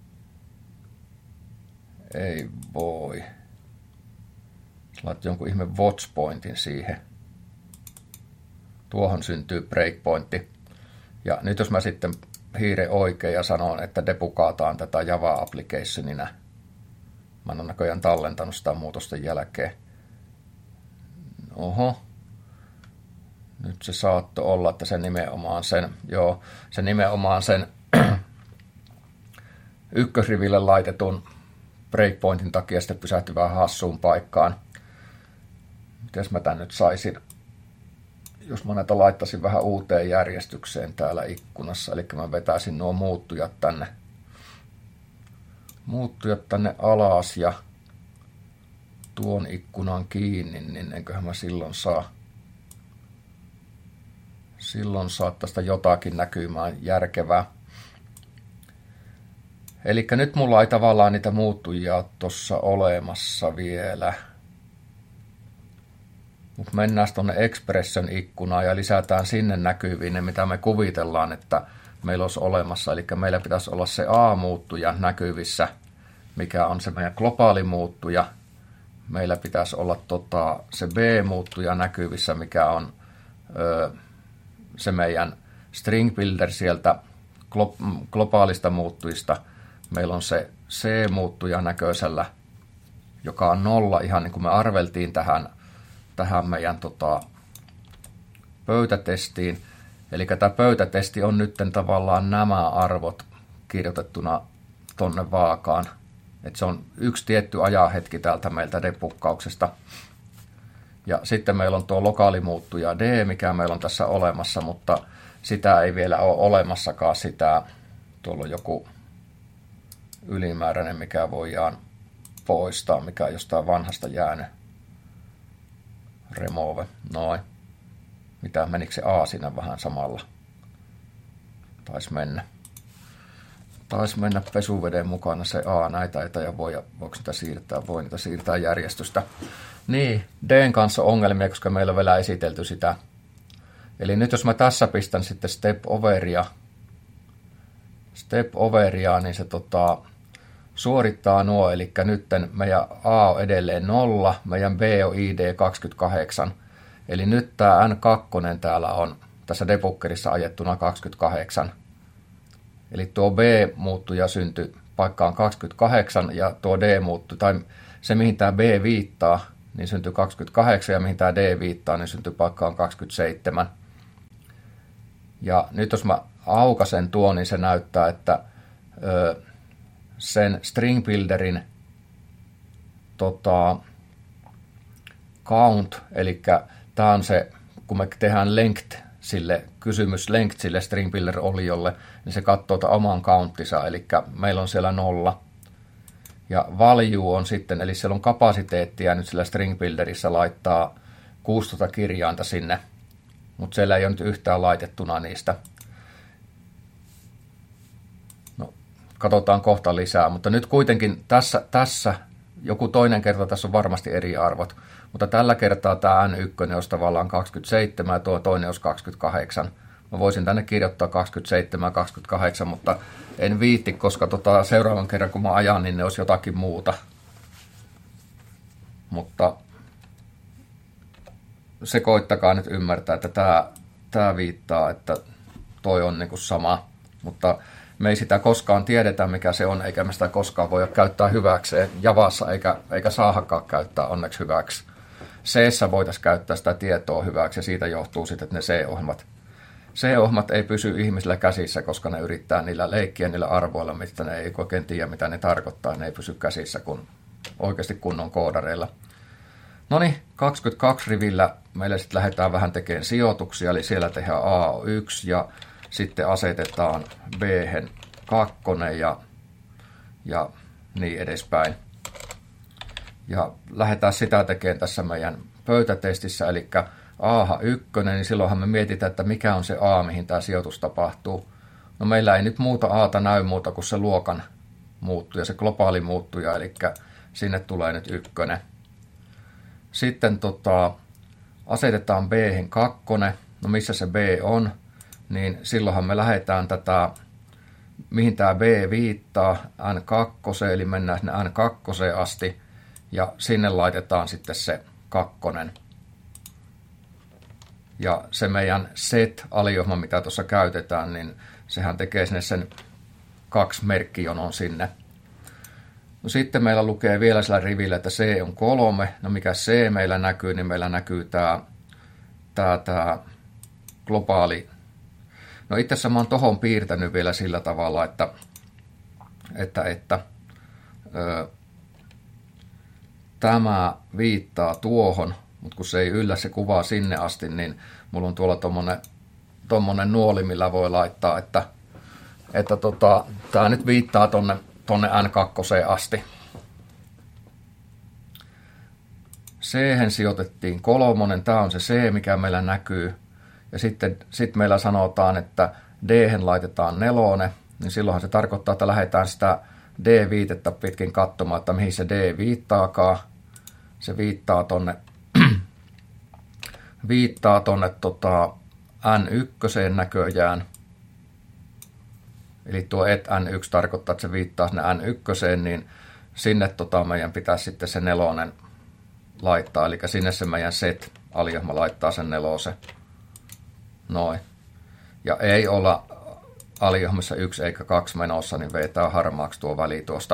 Ei voi. Laitat jonkun ihme watchpointin siihen. Tuohon syntyy breakpointti. Ja nyt jos mä sitten hiire oikein ja sanon, että debugataan tätä Java applicationina. Mä en ole näköjään tallentanut sitä muutosten jälkeen. Oho. Nyt se saattoi olla, että se nimenomaan sen, joo, se nimenomaan sen ykkösriville laitetun breakpointin takia sitten pysähtyi vähän hassuun paikkaan. Mites mä tän nyt saisin, jos mä näitä laittaisin vähän uuteen järjestykseen täällä ikkunassa, eli mä vetäisin nuo muuttujat tänne, muuttujat tänne alas ja tuon ikkunan kiinni, niin enköhän mä silloin saa, silloin saa tästä jotakin näkymään järkevää. Eli nyt mulla ei tavallaan niitä muuttujia tuossa olemassa vielä. Mutta mennään tuonne Expression ikkunaan ja lisätään sinne näkyviin ne, mitä me kuvitellaan, että meillä olisi olemassa. Eli meillä pitäisi olla se A-muuttuja näkyvissä, mikä on se meidän globaali muuttuja. Meillä pitäisi olla tota, se B-muuttuja näkyvissä, mikä on ö, se meidän string builder sieltä glo- globaalista muuttujista. Meillä on se C-muuttuja näköisellä, joka on nolla, ihan niin kuin me arveltiin tähän, tähän meidän tota, pöytätestiin. Eli tämä pöytätesti on nyt tavallaan nämä arvot kirjoitettuna tonne vaakaan. Et se on yksi tietty ajanhetki täältä meiltä debuggauksesta. Ja sitten meillä on tuo lokaalimuuttuja D, mikä meillä on tässä olemassa, mutta sitä ei vielä ole olemassakaan sitä. Tuolla on joku ylimääräinen, mikä voidaan poistaa, mikä on jostain vanhasta jäänyt. Remove, noin. Mitä, menikö se A siinä vähän samalla? Taisi mennä. Taisi mennä pesuveden mukana se A, näitä ei ja voi, voiko niitä siirtää, voi niitä siirtää järjestystä. Niin, D:n kanssa ongelmia, koska meillä on vielä esitelty sitä. Eli nyt jos mä tässä pistän sitten step overia, step overia, niin se tota, suorittaa nuo, eli nyt meidän A on edelleen nolla, meidän B on I D kaksikymmentäkahdeksan, eli nyt tämä N kaksi täällä on tässä debuggerissa ajettuna kaksikymmentäkahdeksan, eli tuo B-muuttuja syntyi paikkaan kaksikymmentäkahdeksan, ja tuo D muuttui, tai se mihin tämä B viittaa, niin syntyi kaksikymmentäkahdeksan, ja mihin tämä D viittaa, niin syntyi paikkaan kaksikymmentäseitsemän. Ja nyt jos mä aukasen tuon, niin se näyttää, että ö, sen string builderin tota, count, eli tämä on se, kun me tehdään length sille, kysymys length sille string builder oliolle, niin se katsoo oman counttinsa, eli meillä on siellä nolla. Ja value on sitten, eli siellä on kapasiteettia nyt sillä string builderissa laittaa kuusitoista kirjainta sinne, mutta siellä ei ole nyt yhtään laitettuna niistä. No, katsotaan kohta lisää, mutta nyt kuitenkin tässä, tässä joku toinen kerta tässä on varmasti eri arvot, mutta tällä kertaa tämä N yksi olisi tavallaan kaksikymmentäseitsemän ja tuo toinen olisi kaksikymmentäkahdeksan. Mä voisin tänne kirjoittaa kaksikymmentäseitsemän ja kaksikymmentäkahdeksan, mutta en viitti, koska tota seuraavan kerran kun mä ajan, niin ne olisi jotakin muuta. Mutta se koittakaa nyt ymmärtää, että tämä, tämä viittaa, että toi on niin kuin sama, mutta me ei sitä koskaan tiedetä, mikä se on, eikä me sitä koskaan voi käyttää hyväkseen Javassa, eikä, eikä saahakaan käyttää onneksi hyväksi. C:ssä voitaisiin käyttää sitä tietoa hyväksi, ja siitä johtuu sitten, että ne C-ohjelmat, C-ohjelmat ei pysy ihmisillä käsissä, koska ne yrittää niillä leikkiä niillä arvoilla, mistä ne ei oikein tiedä, mitä ne tarkoittaa, ne ei pysy käsissä kun oikeasti kunnon koodareilla. No niin, kaksikymmentäkaksi rivillä meillä sitten lähdetään vähän tekemään sijoituksia, eli siellä tehdään A yksi ja sitten asetetaan B-hen kakkonen ja, ja niin edespäin. Ja lähdetään sitä tekemään tässä meidän pöytätestissä, eli A yksi, niin silloinhan me mietitään, että mikä on se A, mihin tämä sijoitus tapahtuu. No meillä ei nyt muuta A:ta näy muuta kuin se luokan muuttuja, se globaali muuttuja, eli sinne tulee nyt ykkönen. Sitten tota, asetetaan B:hen kakkonen. No missä se B on? Niin silloinhan me lähdetään tätä, mihin tämä B viittaa, N kaksi, eli mennään sinne N kaksi asti, ja sinne laitetaan sitten se kakkonen. Ja se meidän set-aliohma, mitä tuossa käytetään, niin sehän tekee sinne sen kaksi merkkijonon sinne. No sitten meillä lukee vielä sillä rivillä, että C on kolme. No mikä C meillä näkyy, niin meillä näkyy tämä, tämä, tämä globaali. No itse asiassa mä oon tohon piirtänyt vielä sillä tavalla, että, että, että ö, tämä viittaa tuohon, mutta kun se ei yllä se kuva sinne asti, niin mulla on tuolla tommonen, tommonen nuoli, millä voi laittaa, että, että tota, tämä nyt viittaa tonne, tonne N kaksi asti. C-hen sijoitettiin kolmonen, tämä on se C, mikä meillä näkyy. Ja sitten sit meillä sanotaan, että D-hen laitetaan nelonen, niin silloinhan se tarkoittaa, että lähdetään sitä D-viitettä pitkin katsomaan, että mihin se D viittaakaan. Se viittaa tonne, viittaa tonne tota N yksi näköjään. Eli tuo et N yksi tarkoittaa, että se viittaa sinne N yksi, niin sinne tota meidän pitäisi sitten se nelonen laittaa. Eli sinne se meidän set-aliohma laittaa sen nelosen. Noin. Ja ei olla aliohmassa yksi eikä kaksi menossa, niin vetää harmaaksi tuo väli tuosta.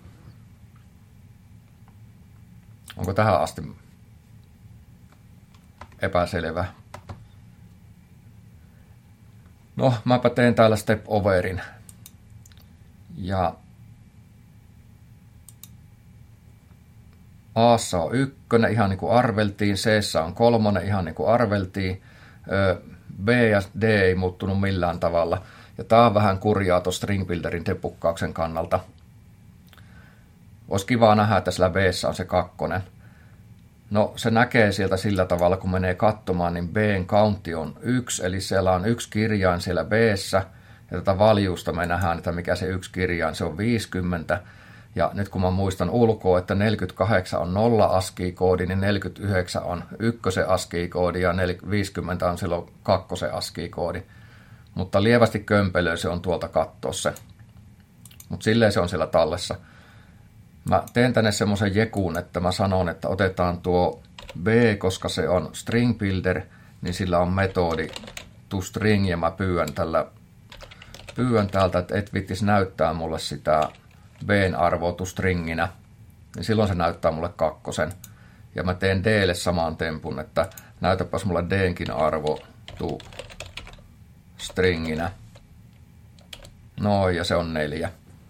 Onko tähän asti epäselvä? No, mäpä teen täällä step overin. Ja A:ssa on ykkönen, ihan niin kuin arveltiin. C:ssä on kolmonen, ihan niin kuin arveltiin. B ja D ei muuttunut millään tavalla. Ja tää on vähän kurjaa tuon string builderin debuggauksen kannalta. Olisi kiva nähdä, että sillä B:ssä on se kakkonen. No se näkee sieltä sillä tavalla, kun menee katsomaan, niin B:n countti on yksi, eli siellä on yksi kirjain siellä B:ssä. Ja tätä valjuusta me nähdään, että mikä se yksi kirjain, se on viisikymmentä. Ja nyt kun mä muistan ulkoa, että neljäkymmentäkahdeksan on nolla ASCII-koodi, niin neljäkymmentäyhdeksän on ykkösen ASCII-koodi ja viisikymmentä on silloin kakkosen ASCII-koodi. Mutta lievästi kömpelöä se on tuolta katsoa se. Mutta silleen se on siellä tallessa. Mä teen tänne semmoisen jekuun, että mä sanon, että otetaan tuo B, koska se on string builder, niin sillä on metodi toString, ja mä pyydän, tällä, pyydän täältä, että et vittis näyttää mulle sitä B:n arvoa toStringinä, niin silloin se näyttää mulle kakkosen. Ja mä teen D:lle saman tempun, että näytäpäs mulle D:nkin arvo toStringinä. Noin, ja se on neljä.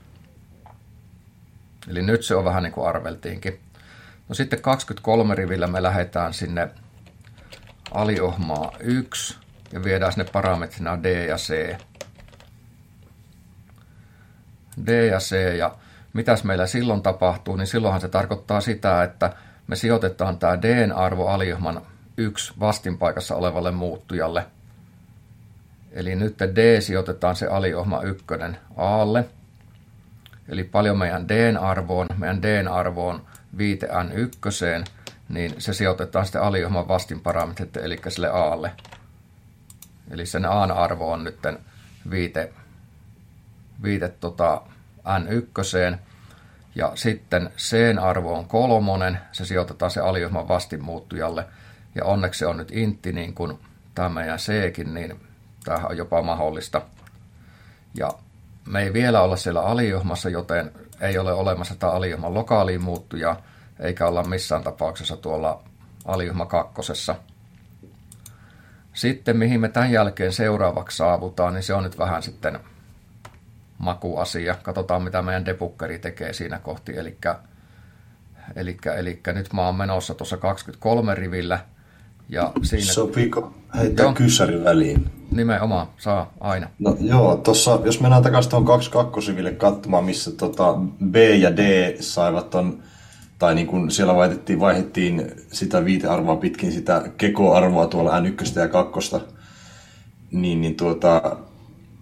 Eli nyt se on vähän niin kuin arveltiinkin. No sitten kaksikymmentäkolme rivillä me lähdetään sinne aliohmaa yksi ja viedään sinne parametrina D ja C. D ja C, ja mitäs meillä silloin tapahtuu, niin silloinhan se tarkoittaa sitä, että me sijoitetaan tämä D:n arvo aliohman yksi vastinpaikassa olevalle muuttujalle. Eli nyt D sijoitetaan se aliohma ykkönen A:lle. Eli paljon meidän D:n arvoon, meidän D:n arvoon viite N yksi, niin se sijoitetaan sitten aliohman vastinparametrit, eli sille A:lle. Eli sen A:n arvo on nyt viite, viite tota N yksi, ja sitten C:n arvo on kolmonen, se sijoitetaan se aliohman vastinmuuttujalle, ja onneksi se on nyt intti, niin kuin tämä meidän C:kin, niin tämähän on jopa mahdollista. Ja me ei vielä olla siellä aliohmassa, joten ei ole olemassa tätä aliohman lokaaliin muuttujaa, eikä olla missään tapauksessa tuolla aliohma kakkosessa. Sitten mihin me tämän jälkeen seuraavaksi saavutaan, niin se on nyt vähän sitten makuasia. Katsotaan mitä meidän debuggeri tekee siinä kohti. Elikkä, elikkä, elikkä nyt mä oon menossa tuossa kaksikymmentäkolme rivillä. Ja siinä... Sopiiko heittää kyssärin väliin? Nimenomaan, saa aina. No joo, tossa, jos mennään takaisin tuohon kaksikymmentäkaksi katsomaan, missä tota B ja D saivat ton, tai niin kun siellä vaihdettiin, vaihdettiin sitä viitearvoa pitkin sitä kekoarvoa tuolla N yksi ja kaksi, niin, niin tuota,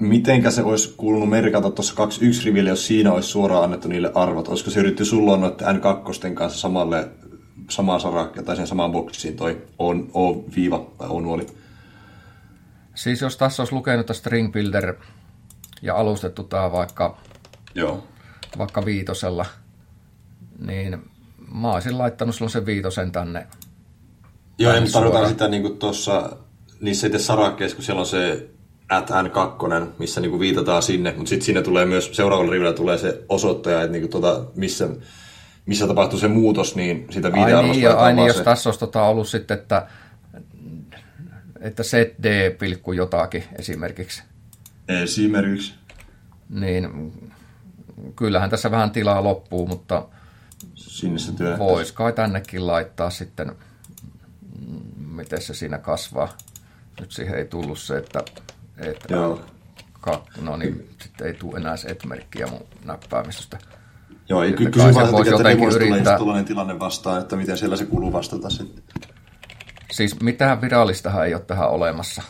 mitenkä se olisi kuulunut merkata tuossa kaksi yksi riville, jos siinä olisi suoraan annettu niille arvot? Olisiko se yritetty sulloa noiden N kaksi kanssa samalle, samaan sarakkeeseen tai sen samaan boksiin toi O-viiva tai O-nuoli? Siis jos tässä olisi lukenut tämä String Builder ja alustettu tämä vaikka, Joo. vaikka viitosella, niin mä olisin laittanut silloin sen viitosen tänne. Joo, ja tarvitaan sitä niin kuin tuossa niissä itse sarakkeissa, kun siellä on se at N kaksi, missä niin kuin viitataan sinne, mutta sitten siinä tulee myös, seuraavalla rivillä tulee se osoittaja, että niin kuin tuota, missä, missä tapahtuu se muutos, niin sitä viitearvosta niin, ai niin, jos se... tässä olisi tota ollut sitten, että, että set D pilkku jotakin esimerkiksi. Esimerkiksi. Niin kyllähän tässä vähän tilaa loppuu, mutta sinne se voisi kai tännekin laittaa sitten, miten se siinä kasvaa. Nyt siihen ei tullut se, että, että no niin, sitten ei tule enää se et-merkkiä mun näppäimistöstä. Joo, ei kysy vaan sen takia, että Remoista tulee tällainen tilanne vastaan, että miten siellä se kuuluu vastata sitten. Siis mitään virallistahan ei ole tähän olemassa.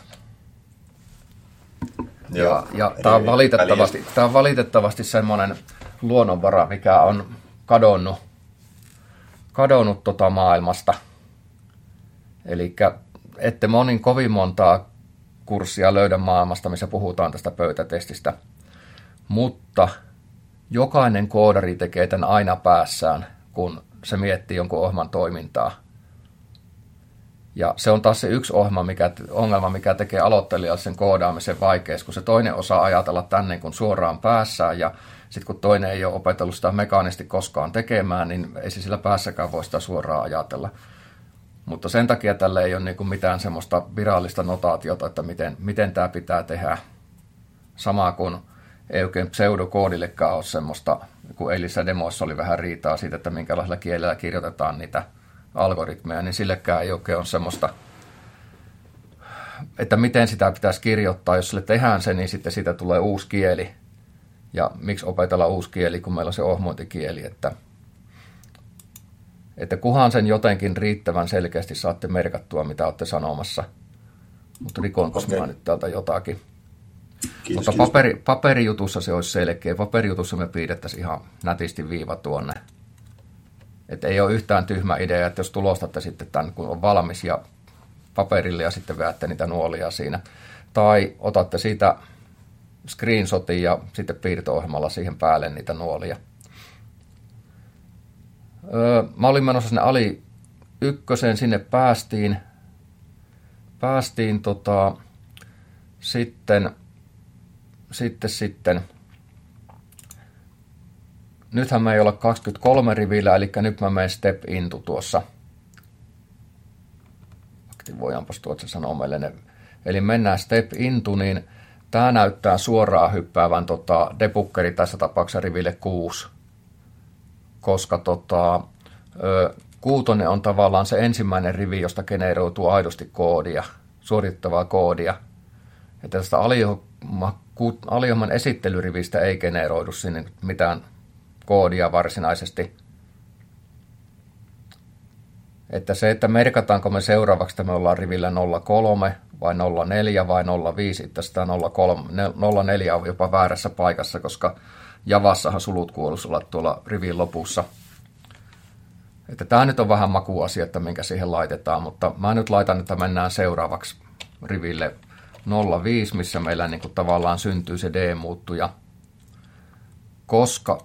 Joo, ja ja tämä on, valitettavasti, tämä on valitettavasti semmoinen luonnonvara, mikä on kadonnut, kadonnut tota maailmasta. Eli ette monin kovin montaa kurssia löydä maailmasta, missä puhutaan tästä pöytätestistä, mutta jokainen koodari tekee tämän aina päässään, kun se miettii jonkun ohjelman toimintaa. Ja se on taas se yksi ohjelma, mikä, ongelma, mikä tekee aloittelijalle sen koodaamisen vaikeaksi, kun se toinen osaa ajatella tänne kun suoraan päässään, ja sitten kun toinen ei ole opetellut sitä mekaanisesti koskaan tekemään, niin ei se sillä päässäkään voi sitä suoraan ajatella. Mutta sen takia tällä ei ole niin kuin mitään semmoista virallista notaatiota, että miten, miten tämä pitää tehdä. Sama kuin ei oikein pseudokoodillekaan ole semmoista, kun eilissä demoissa oli vähän riitaa siitä, että minkälaisella kielellä kirjoitetaan niitä algoritmeja, niin sillekään ei oikein ole semmoista, että miten sitä pitäisi kirjoittaa. Jos sille tehdään se, niin sitten siitä tulee uusi kieli. Ja miksi opetella uusi kieli, kun meillä on se ohmointikieli, että Että kunhan sen jotenkin riittävän selkeästi saatte merkattua, mitä olette sanomassa. Mutta rikoinko okay. Mä nyt täältä jotakin. Kiitos, Mutta kiitos. Paperi, paperijutussa se olisi selkeä. Paperijutussa me piirrettäisiin ihan nätisti viiva tuonne. Että ei ole yhtään tyhmä idea, että jos tulostatte sitten tämän, kun on valmis ja paperille ja sitten vedätte niitä nuolia siinä. Tai otatte siitä screenshotin ja sitten piirto-ohjelmalla siihen päälle niitä nuolia. Mä olin menossa sinne Ali ykköseen, sinne päästiin, päästiin tota, sitten, sitten, sitten, nythän me ei olla kaksikymmentäkolme rivillä, eli nyt mä menen step into tuossa, aktivoidaanpas tuot se sanoo meille ne, eli mennään step into, niin tää näyttää suoraan hyppäävän tota, debuggeri tässä tapauksessa riville kuusi. Koska tota, ö, kuutonen on tavallaan se ensimmäinen rivi, josta generoituu aidosti koodia, suorittavaa koodia. Että tästä aliohjelman esittelyrivistä ei generoidu sinne mitään koodia varsinaisesti. Että se, että merkataanko me seuraavaksi, että me ollaan rivillä nolla kolme vai nolla neljä vai nolla viisi, että sitä nolla kolme, nolla neljä on jopa väärässä paikassa, koska Javassahan sulut kuuluisi olla tuolla rivin lopussa. Että tämä nyt on vähän makuasia, että minkä siihen laitetaan, mutta mä nyt laitan, että mennään seuraavaksi riville nolla viisi, missä meillä niin kuin tavallaan syntyy se D-muuttuja, koska,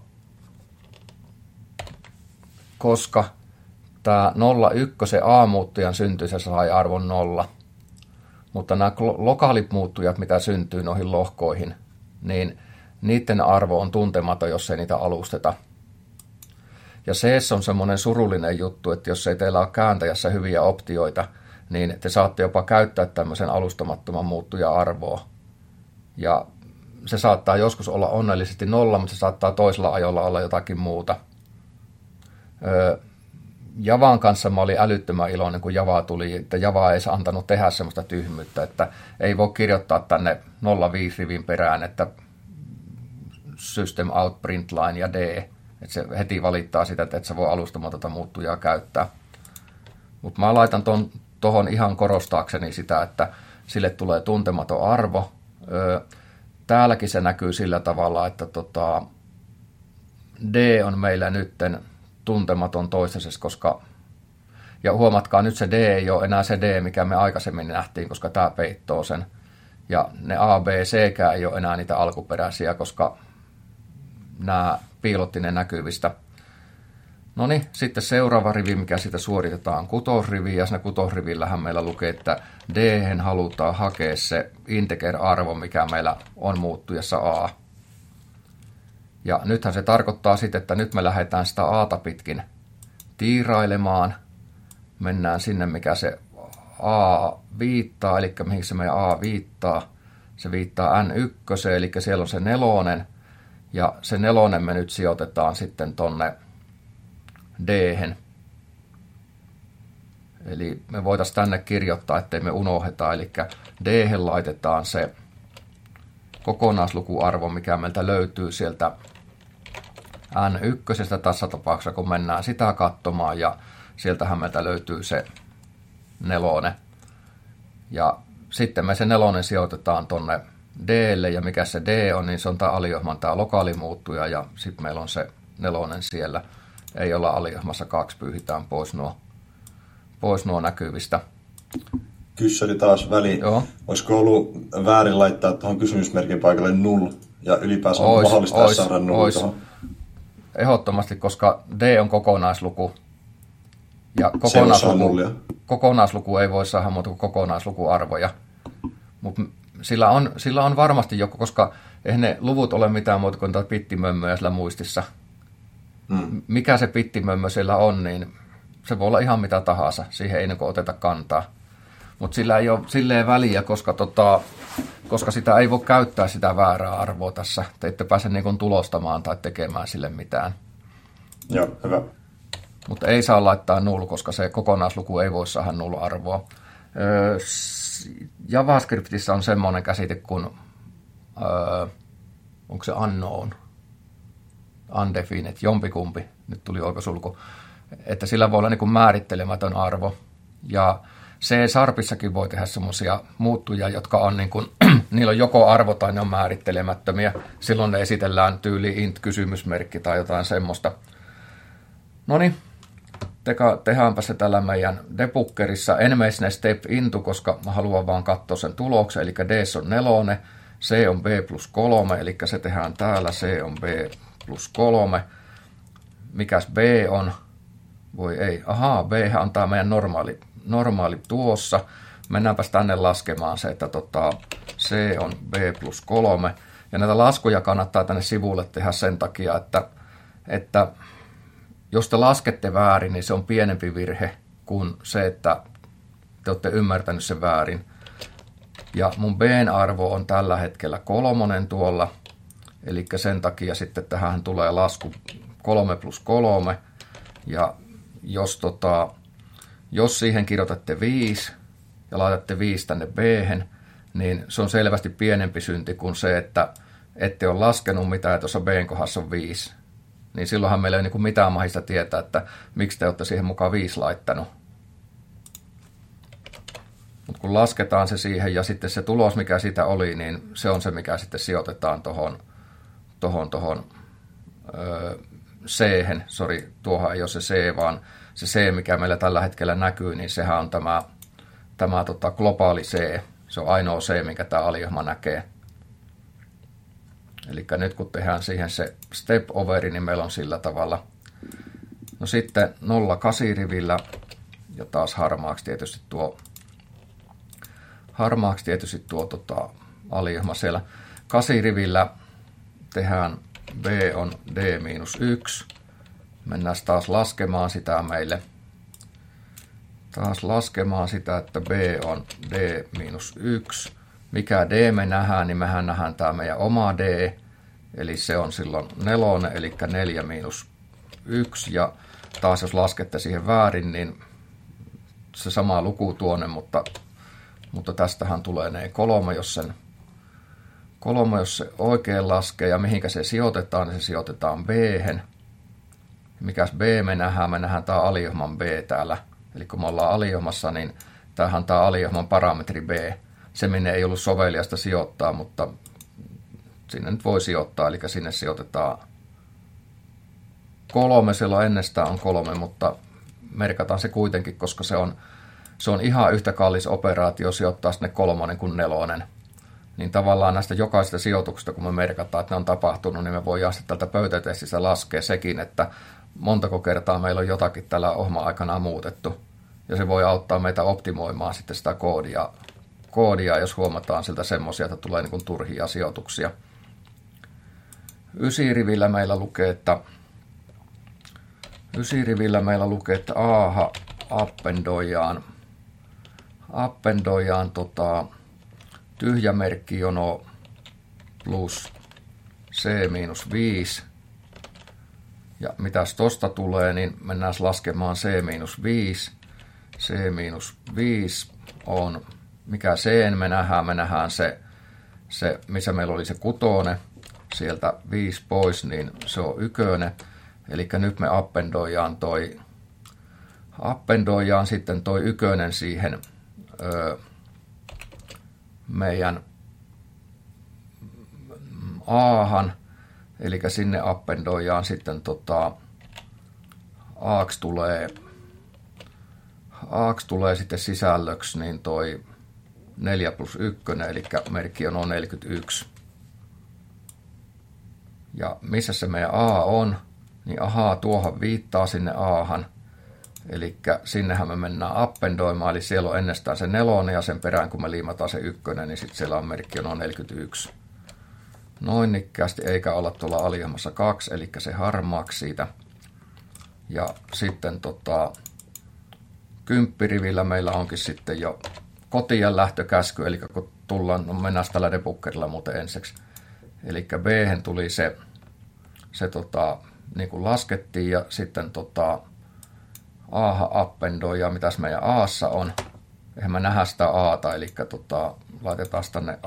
koska tämä nolla yksi A-muuttujan syntyy, se sai arvon nolla, mutta nämä lokaalit muuttujat, mitä syntyy noihin lohkoihin, niin niiden arvo on tuntematon, jos ei niitä alusteta. Ja C on semmoinen surullinen juttu, että jos ei teillä ole kääntäjässä hyviä optioita, niin te saatte jopa käyttää tämmöisen alustamattoman muuttuja-arvoa. Ja se saattaa joskus olla onnellisesti nolla, mutta se saattaa toisella ajolla olla jotakin muuta. Öö, Javan kanssa mä olin älyttömän iloinen, kun Java tuli, että Java ei antanut tehdä semmoista tyhmyyttä, että ei voi kirjoittaa tänne nolla viisi rivin perään, että system out print line ja D, että se heti valittaa sitä, että et sä voi alustamatonta muuttujaa käyttää. Mutta mä laitan ton, tohon ihan korostaakseni sitä, että sille tulee tuntematon arvo. Öö, täälläkin se näkyy sillä tavalla, että tota, D on meillä nytten tuntematon toistaisessa, koska, ja huomatkaa nyt se D ei ole enää se D, mikä me aikaisemmin nähtiin, koska tämä peittoo sen. Ja ne A, B, C-kään ei ole enää niitä alkuperäisiä, koska nämä piilotti ne näkyvistä. No niin, sitten seuraava rivi, mikä siitä suoritetaan, on kutosrivi, ja siinä kutosrivillähän meillä lukee, että D halutaan hakea se integer-arvo, mikä meillä on muuttujassa A. Ja nythän se tarkoittaa sitten, että nyt me lähdetään sitä A:ta pitkin tiirailemaan. Mennään sinne, mikä se A viittaa, eli mihin se meidän A viittaa. Se viittaa N yksi, eli siellä on se nelonen. Ja se nelonen me nyt sijoitetaan sitten tonne D-hen. Eli me voitaisiin tänne kirjoittaa, ettei me unohdeta. Eli D-hen laitetaan se kokonaislukuarvo, mikä meiltä löytyy sieltä N yksi tässä tapauksessa, kun mennään sitä katsomaan. Ja sieltähän meiltä löytyy se nelonen. Ja sitten me se nelonen sijoitetaan tonne D:lle, ja mikä se D on, niin se on tämä aliohman tämä lokaalimuuttuja, ja sitten meillä on se nelonen siellä. Ei olla aliohmassa kaksi, pyyhitään pois nuo, pois nuo näkyvistä. Kyssäri taas väliin. Joo. Olisiko ollut väärin laittaa tuohon kysymysmerkin paikalle null, ja ylipäänsä on ois, mahdollista ois, saada null tuohon? Ehdottomasti, koska D on kokonaisluku. Ja kokonaisluku, kokonaisluku ei voi saada muuta kuin kokonaislukuarvoja. Mutta sillä on, sillä on varmasti joku, koska eihän ne luvut ole mitään muuta kuin pittimömmöjä sillä muistissa. Mm. Mikä se pittimömmö siellä on, niin se voi olla ihan mitä tahansa. Siihen ei niin oteta kantaa. Mutta sillä ei ole silleen väliä, koska, tota, koska sitä ei voi käyttää sitä väärää arvoa tässä. Te ette pääse niin tulostamaan tai tekemään sille mitään. Joo, hyvä. Mutta ei saa laittaa null, koska se kokonaisluku ei voi saada null-arvoa. Öö, JavaScriptissa on semmoinen käsite kuin, öö, onko se unknown, undefined, jompikumpi, nyt tuli oikosulku, että sillä voi olla niin kuin määrittelemätön arvo. Ja C-sharpissakin voi tehdä semmoisia muuttuja, jotka on niin kuin, niillä on joko arvo tai ne on määrittelemättömiä. Silloin ne esitellään tyyli int-kysymysmerkki tai jotain semmoista. Noniin. Tehdäänpä se tällä meidän debuggerissa. En mene sinne step into, koska mä haluan vaan katsoa sen tuloksen. Eli D on nelone, C on B plus kolme, eli se tehdään täällä. C on B plus kolme. Mikäs B on? Voi ei. Ahaa, B antaa meidän normaali, normaali tuossa. Mennäänpä tänne laskemaan se, että tota, C on B plus kolme. Ja näitä laskuja kannattaa tänne sivulle tehdä sen takia, että, että jos te laskette väärin, niin se on pienempi virhe kuin se, että te olette ymmärtänyt sen väärin. Ja mun B:n arvo on tällä hetkellä kolmonen tuolla, eli sen takia sitten tähän tulee lasku kolme plus kolme. Ja jos, tota, jos siihen kirjoitatte viisi ja laitatte viisi tänne B:hen, niin se on selvästi pienempi synti kuin se, että ette ole laskenut mitään, että tuossa B:n kohdassa on viisi. Niin silloinhan meillä ei ole mitään mahista tietää, että miksi te olette siihen mukaan viisi laittanut. Mutta kun lasketaan se siihen ja sitten se tulos, mikä siitä oli, niin se on se, mikä sitten sijoitetaan tuohon tohon, tohon, öö, C-hen. Sori, tuohan ei ole se C, vaan se C, mikä meillä tällä hetkellä näkyy, niin sehän on tämä, tämä tota, globaali C. Se on ainoa C, minkä tämä aliohma näkee. Eli nyt kun tehdään siihen se step overi, niin meillä on sillä tavalla. No sitten nolla kahdeksan rivillä ja taas harmaaksi tietysti tuo, harmaaksi tietysti tuo tota, aliohma siellä. kahdeksan rivillä tehdään B on D miinus yksi. Mennään taas laskemaan sitä meille. Taas laskemaan sitä, että B on D miinus yksi. Mikä D me nähdään, niin mehän nähdään tämä meidän oma D, eli se on silloin nelonen, eli neljä miinus yksi, ja taas jos laskette siihen väärin, niin se sama luku tuonne, mutta, mutta tästähän tulee ne kolme, jos sen kolme, jos se oikein laskee, ja mihinkä se sijoitetaan, niin se sijoitetaan B-hen. Mikäs B me nähdään? Me nähdään tämä aliohman B täällä, eli kun me ollaan aliohmassa, niin tämähän on tämä aliohman parametri B. Se minne ei ollut soveliasta sijoittaa, mutta sinne nyt voi sijoittaa, eli sinne sijoitetaan kolme, silloin ennestään on kolme, mutta merkataan se kuitenkin, koska se on, se on ihan yhtä kallis operaatio sijoittaa sinne kolmonen kuin nelonen. Niin tavallaan näistä jokaisesta sijoituksesta, kun me merkataan, että ne on tapahtunut, niin me voidaan sitten tältä pöytätestistä laskea sekin, että montako kertaa meillä on jotakin tällä ohjelman aikana muutettu. Ja se voi auttaa meitä optimoimaan sitten sitä koodia, koodia jos huomataan siltä semmoisia, että tulee niin kuin turhia sijoituksia. Ysirivillä meillä lukee, että Ysirivillä meillä lukee, että aha, appendoijaan, appendoijaan tota, tyhjämerkkijono plus C miinus viisi. Ja mitäs tosta tulee, niin mennään laskemaan C miinus viisi. C miinus viisi on, mikä C me nähdään, me nähdään se, se, missä meillä oli se kutone, sieltä viisi pois, niin se on ykönen. Eli nyt me appendoijaan toi, appendoijaan sitten toi ykönen siihen ö, meidän Ahan, eli sinne appendoijaan sitten tota, Aaks tulee, Aaks tulee sitten sisällöksi, niin toi neljä plus yksi, eli merkki on neljäkymmentäyksi. Ja missä se meidän A on, niin ahaa, tuohan viittaa sinne Ahan. Eli sinnehän me mennään appendoimaan, eli siellä on ennestään se nelonen ja sen perään kun me liimataan se ykkönen, niin sitten siellä on merkki on neljäkymmentäyksi. Noin nikkäästi, eikä olla tuolla alijäämässä kaksi, eli se harmaaksi siitä. Ja sitten tota, kymppirivillä meillä onkin sitten jo kotien lähtökäsky, eli kun tullaan, no mennään tällä debuggerilla muuten ensiksi. Eli B-hen tuli se, se tota, niin kuin laskettiin ja sitten tota, A appendoi ja mitäs meidän Aassa on. Eihän mä nähdä sitä Aata, eli tota, laitetaan tänne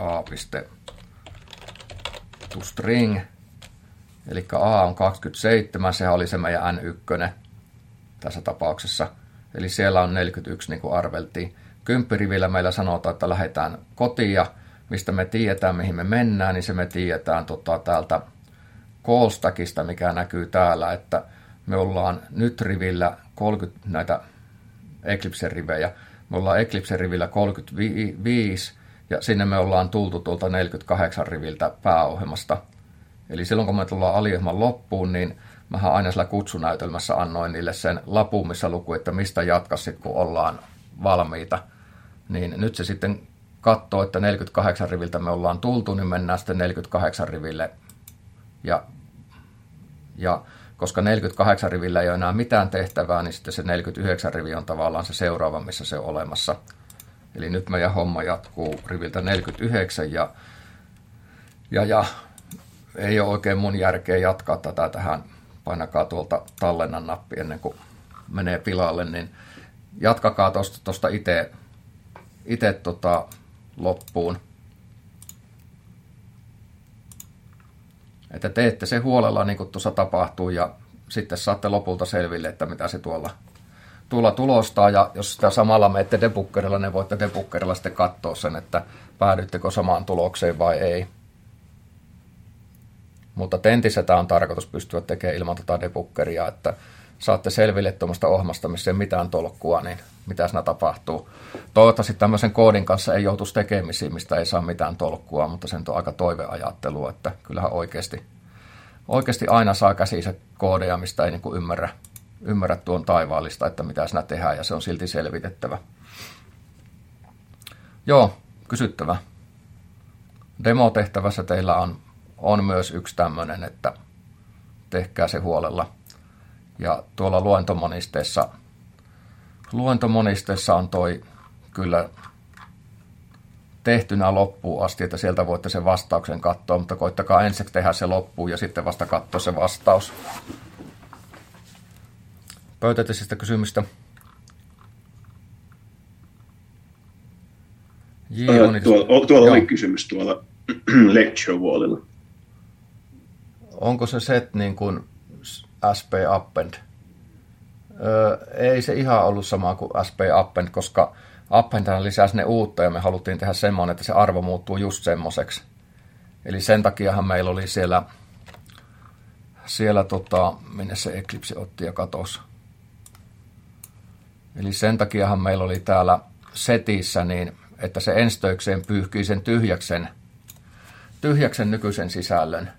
A.toString. Eli A on kaksikymmentäseitsemän, sehän oli se meidän N yksi tässä tapauksessa. Eli siellä on neljäkymmentäyksi niin kuin arveltiin. Kymppirivillä meillä sanotaan, että lähdetään kotiin ja mistä me tiedetään, mihin me mennään, niin se me tiedetään tota, täältä call-stackista, mikä näkyy täällä, että me ollaan nyt rivillä kolmekymmentä näitä Eclipse-rivejä. Me ollaan Eclipse-rivillä kolmekymmentäviisi ja sinne me ollaan tultu tuolta neljäkymmentäkahdeksan riviltä pääohjelmasta. Eli silloin kun me tullaan aliohjelman loppuun, niin mähän aina sillä kutsunäytelmässä annoin niille sen lapun, missä luku, että mistä jatkaisi, kun ollaan valmiita. Niin nyt se sitten katsoo, että neljäkymmentäkahdeksan riviltä me ollaan tultu, niin mennään sitten neljäkymmentäkahdeksan riville. Ja, ja koska neljäkymmentäkahdeksan rivillä ei ole enää mitään tehtävää, niin sitten se neljäkymmentäyhdeksän rivi on tavallaan se seuraava, missä se on olemassa. Eli nyt meidän homma jatkuu riviltä neljäkymmentäyhdeksän ja, ja, ja ei ole oikein mun järkeä jatkaa tätä tähän. Painakaa tuolta tallennan nappi ennen kuin menee pilalle, niin jatkakaa tuosta itse ite tota loppuun. Että teette se huolella niin kuin tuossa tapahtuu ja sitten saatte lopulta selville, että mitä se tuolla, tuolla tulostaa. Ja jos sitä samalla menette debuggerilla, niin voitte debuggerilla sitten katsoa sen, että päädyttekö samaan tulokseen vai ei. Mutta Tentissä tämä on tarkoitus pystyä tekemään ilman tätä debuggeria, että saatte selville tuommoista ohjelmasta, missä ei mitään tolkkua, niin mitä siinä tapahtuu. Toivottavasti tämmöisen koodin kanssa ei joutuisi tekemisiin, mistä ei saa mitään tolkkua, mutta sen on aika toiveajattelua, että kyllähän oikeasti, oikeasti aina saa käsiinsä koodeja, mistä ei niin kuin ymmärrä, ymmärrä tuon taivaallista, että mitä siinä tehdään, ja se on silti selvitettävä. Joo, kysyttävä. Demotehtävässä teillä on, on myös yksi tämmöinen, että tehkää se huolella. Ja tuolla luentomonisteessa, luentomonisteessa on toi kyllä tehtynä loppuun asti, että sieltä voitte sen vastauksen katsoa, mutta koittakaa ensiksi tehdä se loppuun ja sitten vasta katsoa se vastaus. Pöytätesistä kysymystä. Öö, tuolla tuolla oli kysymys tuolla lecture wallilla. Onko se set niin kuin S P append? Öö, ei se ihan ollut sama kuin S P append, koska appendhän lisäsi ne uutta ja me haluttiin tehdä semmoinen, että se arvo muuttuu just semmoiseksi. Eli sen takiahan meillä oli siellä, siellä tota, minne se Eclipse otti ja katosi. Eli sen takiahan meillä oli täällä setissä, niin, että se enstöikseen pyyhkii sen tyhjäksen, tyhjäksen nykyisen sisällön.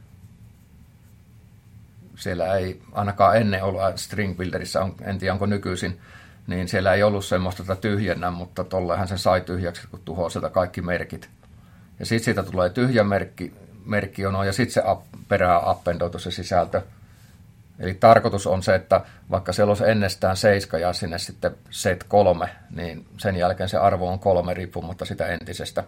Siellä ei ainakaan ennen ollut String Builderissa, en tiedä onko nykyisin, niin siellä ei ollut semmoista tätä tyhjennä, mutta tollehan sen sai tyhjäksi, kun tuhoaa sieltä kaikki merkit. Ja sitten siitä tulee tyhjä merkki, merkki on, ja sitten se perää appendoitu se sisältö. Eli tarkoitus on se, että vaikka siellä olisi ennestään seiska ja sinne sitten set kolme, niin sen jälkeen se arvo on kolme riippumatta sitä entisestä.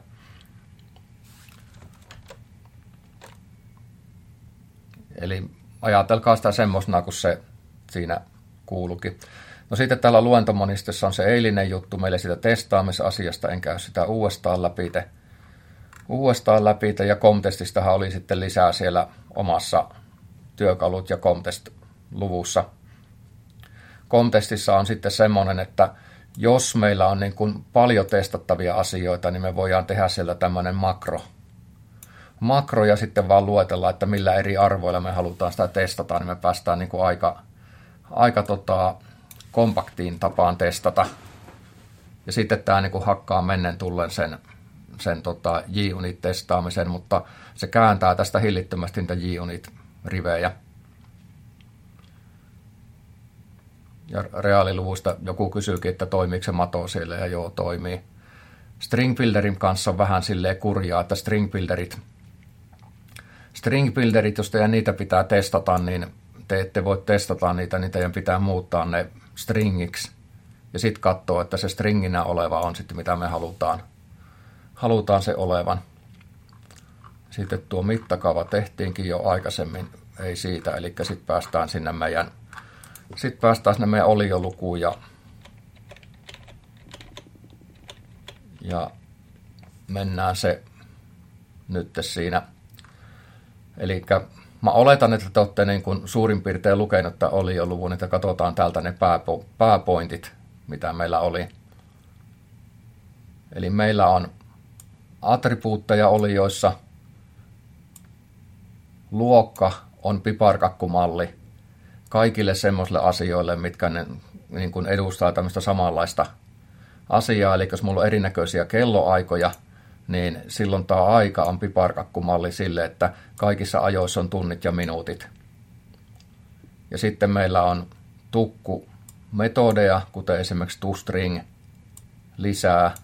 Eli ajatelkaa sitä semmoisena, kun se siinä kuulukin. No sitten täällä luentomonistossa on se eilinen juttu meille sitä testaamisasiasta, en käy sitä uudestaan läpi. Uudestaan läpi ja Comtestistahan oli sitten lisää siellä omassa työkalut ja Comtest-luvussa. Comtestissa on sitten semmoinen, että jos meillä on niin kuin paljon testattavia asioita, niin me voidaan tehdä siellä tämmöinen makro. Makro ja sitten vaan luetella, että millä eri arvoilla me halutaan sitä testata, niin me päästään niin kuin aika, aika tota, kompaktiin tapaan testata. Ja sitten tämä niin kuin hakkaa mennen tullen sen, sen tota JUnit-testaamisen, mutta se kääntää tästä hillittömästi niitä JUnit-rivejä. Ja reaaliluvusta joku kysyykin, että toimiiko se mato siellä, ja joo, toimii. String Builderin kanssa on vähän silleen kurjaa, että String Builderit, String Builderit, jos teidän niitä pitää testata, niin te ette voi testata niitä, niin teidän pitää muuttaa ne stringiksi. Ja sitten katsoa, että se stringinä oleva on sitten mitä me halutaan, halutaan se olevan. Sitten tuo mittakaava tehtiinkin jo aikaisemmin, ei siitä, eli sitten päästään sinne meidän, sitten päästään sinne meidän oliolukuun ja, ja mennään se nyt siinä. Eli mä oletan, että te olette niin kuin suurin piirtein lukenut tämän olioluvun, että katsotaan täältä ne pääpo, pääpointit, mitä meillä oli. Eli meillä on attribuutteja olioissa, luokka on piparkakkumalli kaikille semmoisille asioille, mitkä ne, niin kuin edustaa tämmöistä samanlaista asiaa. Eli jos mulla on erinäköisiä kelloaikoja, niin silloin tämä aika on piparkakkumalli sille, että kaikissa ajoissa on tunnit ja minuutit. Ja sitten meillä on tukku-metodeja, kuten esimerkiksi toString, lisää.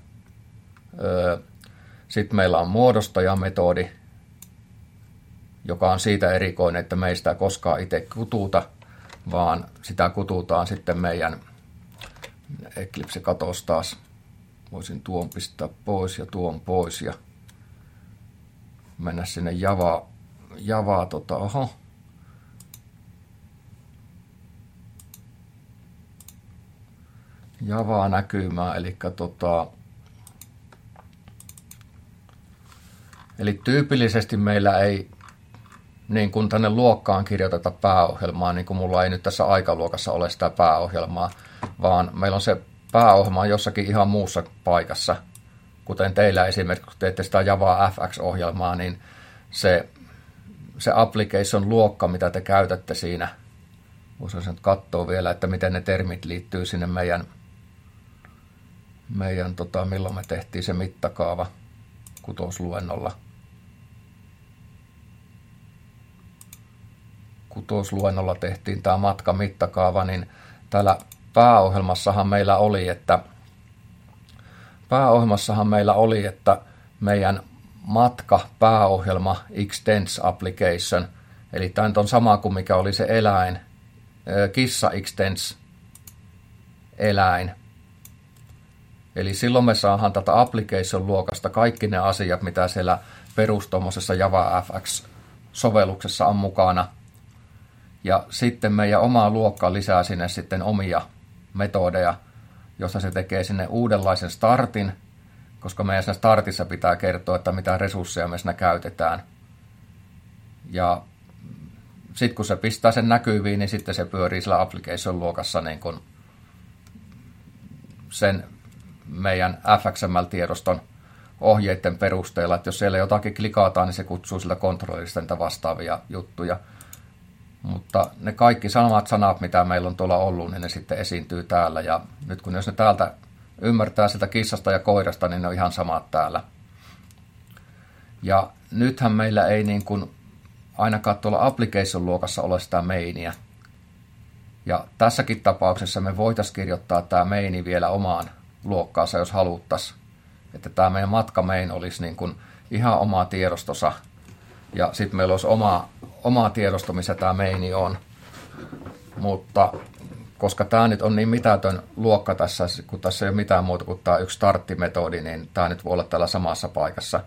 Sitten meillä on muodostajametodi, joka on siitä erikoinen, että me ei sitä koskaan itse kututa, vaan sitä kututaan sitten meidän Eclipse katosi taas. Voisin tuon pistää pois ja tuon pois ja mennä sinne Java, Javaa, tota, oho. Javaa näkymään, eli tota, eli tyypillisesti meillä ei niin kuin tänne luokkaan kirjoiteta pääohjelmaa, niin kuin mulla ei nyt tässä aikaluokassa ole sitä pääohjelmaa, vaan meillä on se pääohjelma on jossakin ihan muussa paikassa, kuten teillä esimerkiksi, kun teette sitä Java F X-ohjelmaa, niin se, se application-luokka, mitä te käytätte siinä, voisin nyt katsoa vielä, että miten ne termit liittyy sinne meidän, meidän tota, milloin me tehtiin se mittakaava kutosluennolla. Kutosluennolla tehtiin tämä matkamittakaava, niin täällä pääohjelmassahan meillä oli, että pääohjelmassahan meillä oli, että meidän matka pääohjelma extends application, eli tämä on sama kuin mikä oli se eläin, kissa extends eläin. Eli silloin me saadaan tätä application-luokasta kaikki ne asiat, mitä siellä perustuommoisessa Java F X-sovelluksessa on mukana. Ja sitten meidän oma luokka lisää sinne sitten omia metodeja, jossa se tekee sinne uudenlaisen startin, koska meidän siinä startissa pitää kertoa, että mitä resursseja me siinä käytetään. Ja sitten kun se pistää sen näkyviin, niin sitten se pyörii sillä application-luokassa niin kuin sen meidän F X M L-tiedoston ohjeiden perusteella, että jos siellä jotakin klikataan, niin se kutsuu sillä kontrollista niitä vastaavia juttuja. Mutta ne kaikki samat sanat, mitä meillä on tuolla ollut, niin ne sitten esiintyy täällä. Ja nyt kun jos ne täältä ymmärtää sitä kissasta ja koirasta, niin ne on ihan samat täällä. Ja nythän meillä ei niin kuin ainakaan tuolla application-luokassa ole sitä meiniä. Ja tässäkin tapauksessa me voitaisiin kirjoittaa tämä meini vielä omaan luokkaansa, jos haluttaisiin. Että tämä meidän matka main olisi niin kuin ihan oma tiedostosa. Ja sitten meillä olisi oma, oma tiedosto, missä tämä meini on. Mutta koska tämä nyt on niin mitätön luokka tässä, kun tässä ei ole mitään muuta kuin tämä yksi starttimetodi, niin tämä nyt voi olla täällä samassa paikassa.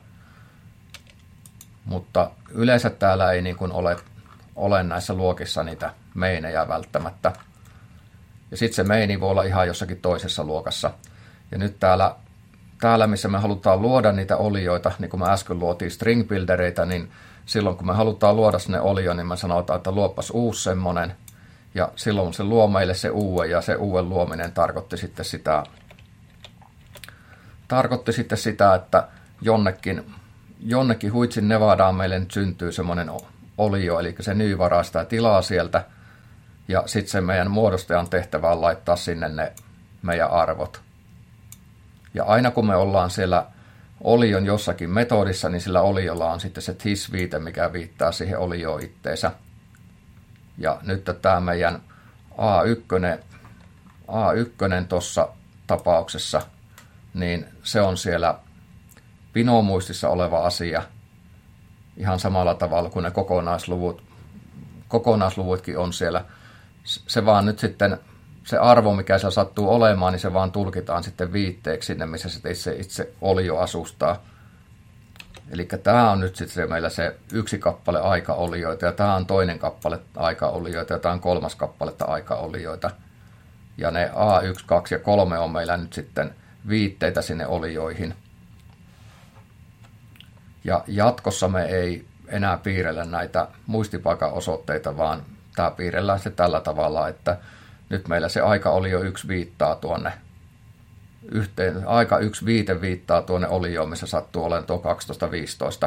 Mutta yleensä täällä ei niin kuin ole, ole näissä luokissa niitä meinejä välttämättä. Ja sitten se meini voi olla ihan jossakin toisessa luokassa. Ja nyt täällä, täällä missä me halutaan luoda niitä olioita, niin kuin me äsken luotiin string buildereitä, niin silloin kun me halutaan luoda sinne olio, niin me sanotaan, että luoppas uusi semmoinen. Ja silloin se luo meille se uuden, ja se uuden luominen tarkoitti sitten sitä, tarkoitti sitten sitä että jonnekin, jonnekin Huitsin Nevadaan meille nyt syntyy semmoinen olio, eli se ny varaa sitä tilaa sieltä, ja sitten se meidän muodostajan tehtävä on laittaa sinne ne meidän arvot. Ja aina kun me ollaan siellä olion jossakin metodissa, niin sillä oliolla on sitten se this-viite, mikä viittaa siihen olioon itteensä. Ja nyt tämä meidän A yksi, A yksi tuossa tapauksessa, niin se on siellä pinomuistissa oleva asia ihan samalla tavalla kuin ne kokonaisluvut. Kokonaisluvutkin on siellä. Se vaan nyt sitten, se arvo, mikä siellä sattuu olemaan, niin se vaan tulkitaan sitten viitteeksi sinne, missä se itse, itse olio asustaa. Eli tämä on nyt sitten meillä se yksi kappale aikaolioita, ja tämä on toinen kappale aikaolioita, ja tämä on kolmas kappaletta aikaolioita. Ja ne A yksi, kaksi ja kolme on meillä nyt sitten viitteitä sinne olioihin. Ja jatkossa me ei enää piirrellä näitä muistipaikan osoitteita, vaan tämä piirrellään se tällä tavalla, että nyt meillä se aikaolio yksi viittaa tuonne yhteen, aika yksi viite viittaa tuonne olioon, missä sattuu olemaan tuo kaksitoista viisitoista.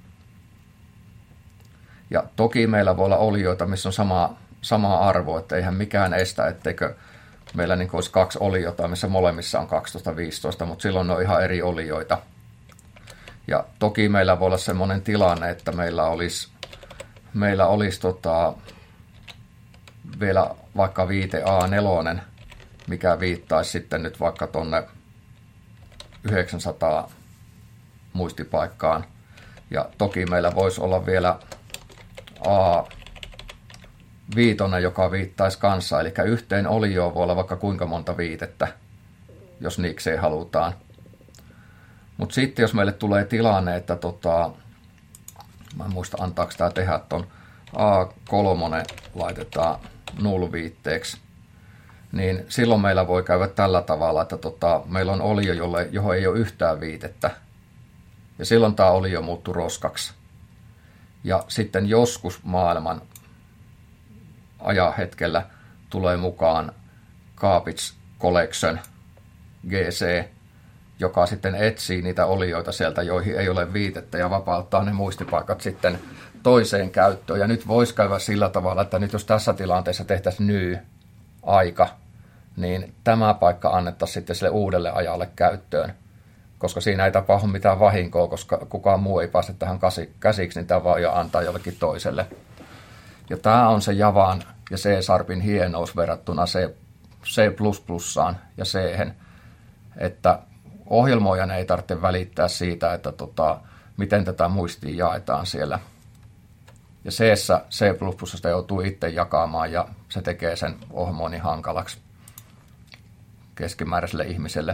Ja toki meillä voi olla olioita, missä on sama, sama arvo, että eihän mikään estä, etteikö meillä niin olisi kaksi oliota, missä molemmissa on kaksitoista viisitoista, mutta silloin ne on ihan eri olioita. Ja toki meillä voi olla semmoinen tilanne, että meillä olisi, meillä olisi tota, vielä vaikka viite A neljä, mikä viittaisi sitten nyt vaikka tuonne yhdeksänsataa muistipaikkaan. Ja toki meillä voisi olla vielä A viisi, joka viittaisi kanssa, eli yhteen olioon voi olla vaikka kuinka monta viitettä, jos niikseen halutaan. Mutta sitten jos meille tulee tilanne, että tota, mä en muista antaako tämä tehdä tuon A kolme laitetaan null viitteeksi, niin silloin meillä voi käydä tällä tavalla, että tota, meillä on olio, jolle, johon ei ole yhtään viitettä. Ja silloin tämä olio muuttuu roskaksi. Ja sitten joskus maailman ajanhetkellä tulee mukaan Garbage Collection G C, joka sitten etsii niitä olioita sieltä, joihin ei ole viitettä, ja vapauttaa ne muistipaikat sitten toiseen käyttöön. Ja nyt voisi käydä sillä tavalla, että nyt jos tässä tilanteessa tehtäisiin ny aika, niin tämä paikka annettaisiin sitten sille uudelle ajalle käyttöön. Koska siinä ei tapahdu mitään vahinkoa, koska kukaan muu ei pääse tähän käsiksi, niin tämä vaan jo antaa jollekin toiselle. Ja tämä on se Javan ja C-Sharpin hienous verrattuna C++ ja C:hen, että ohjelmoijan ei tarvitse välittää siitä, että tota, miten tätä muistia jaetaan siellä. Ja C:ssä, C++ joutuu itse jakamaan, ja se tekee sen ohjelmoinnin hankalaksi keskimääräiselle ihmiselle.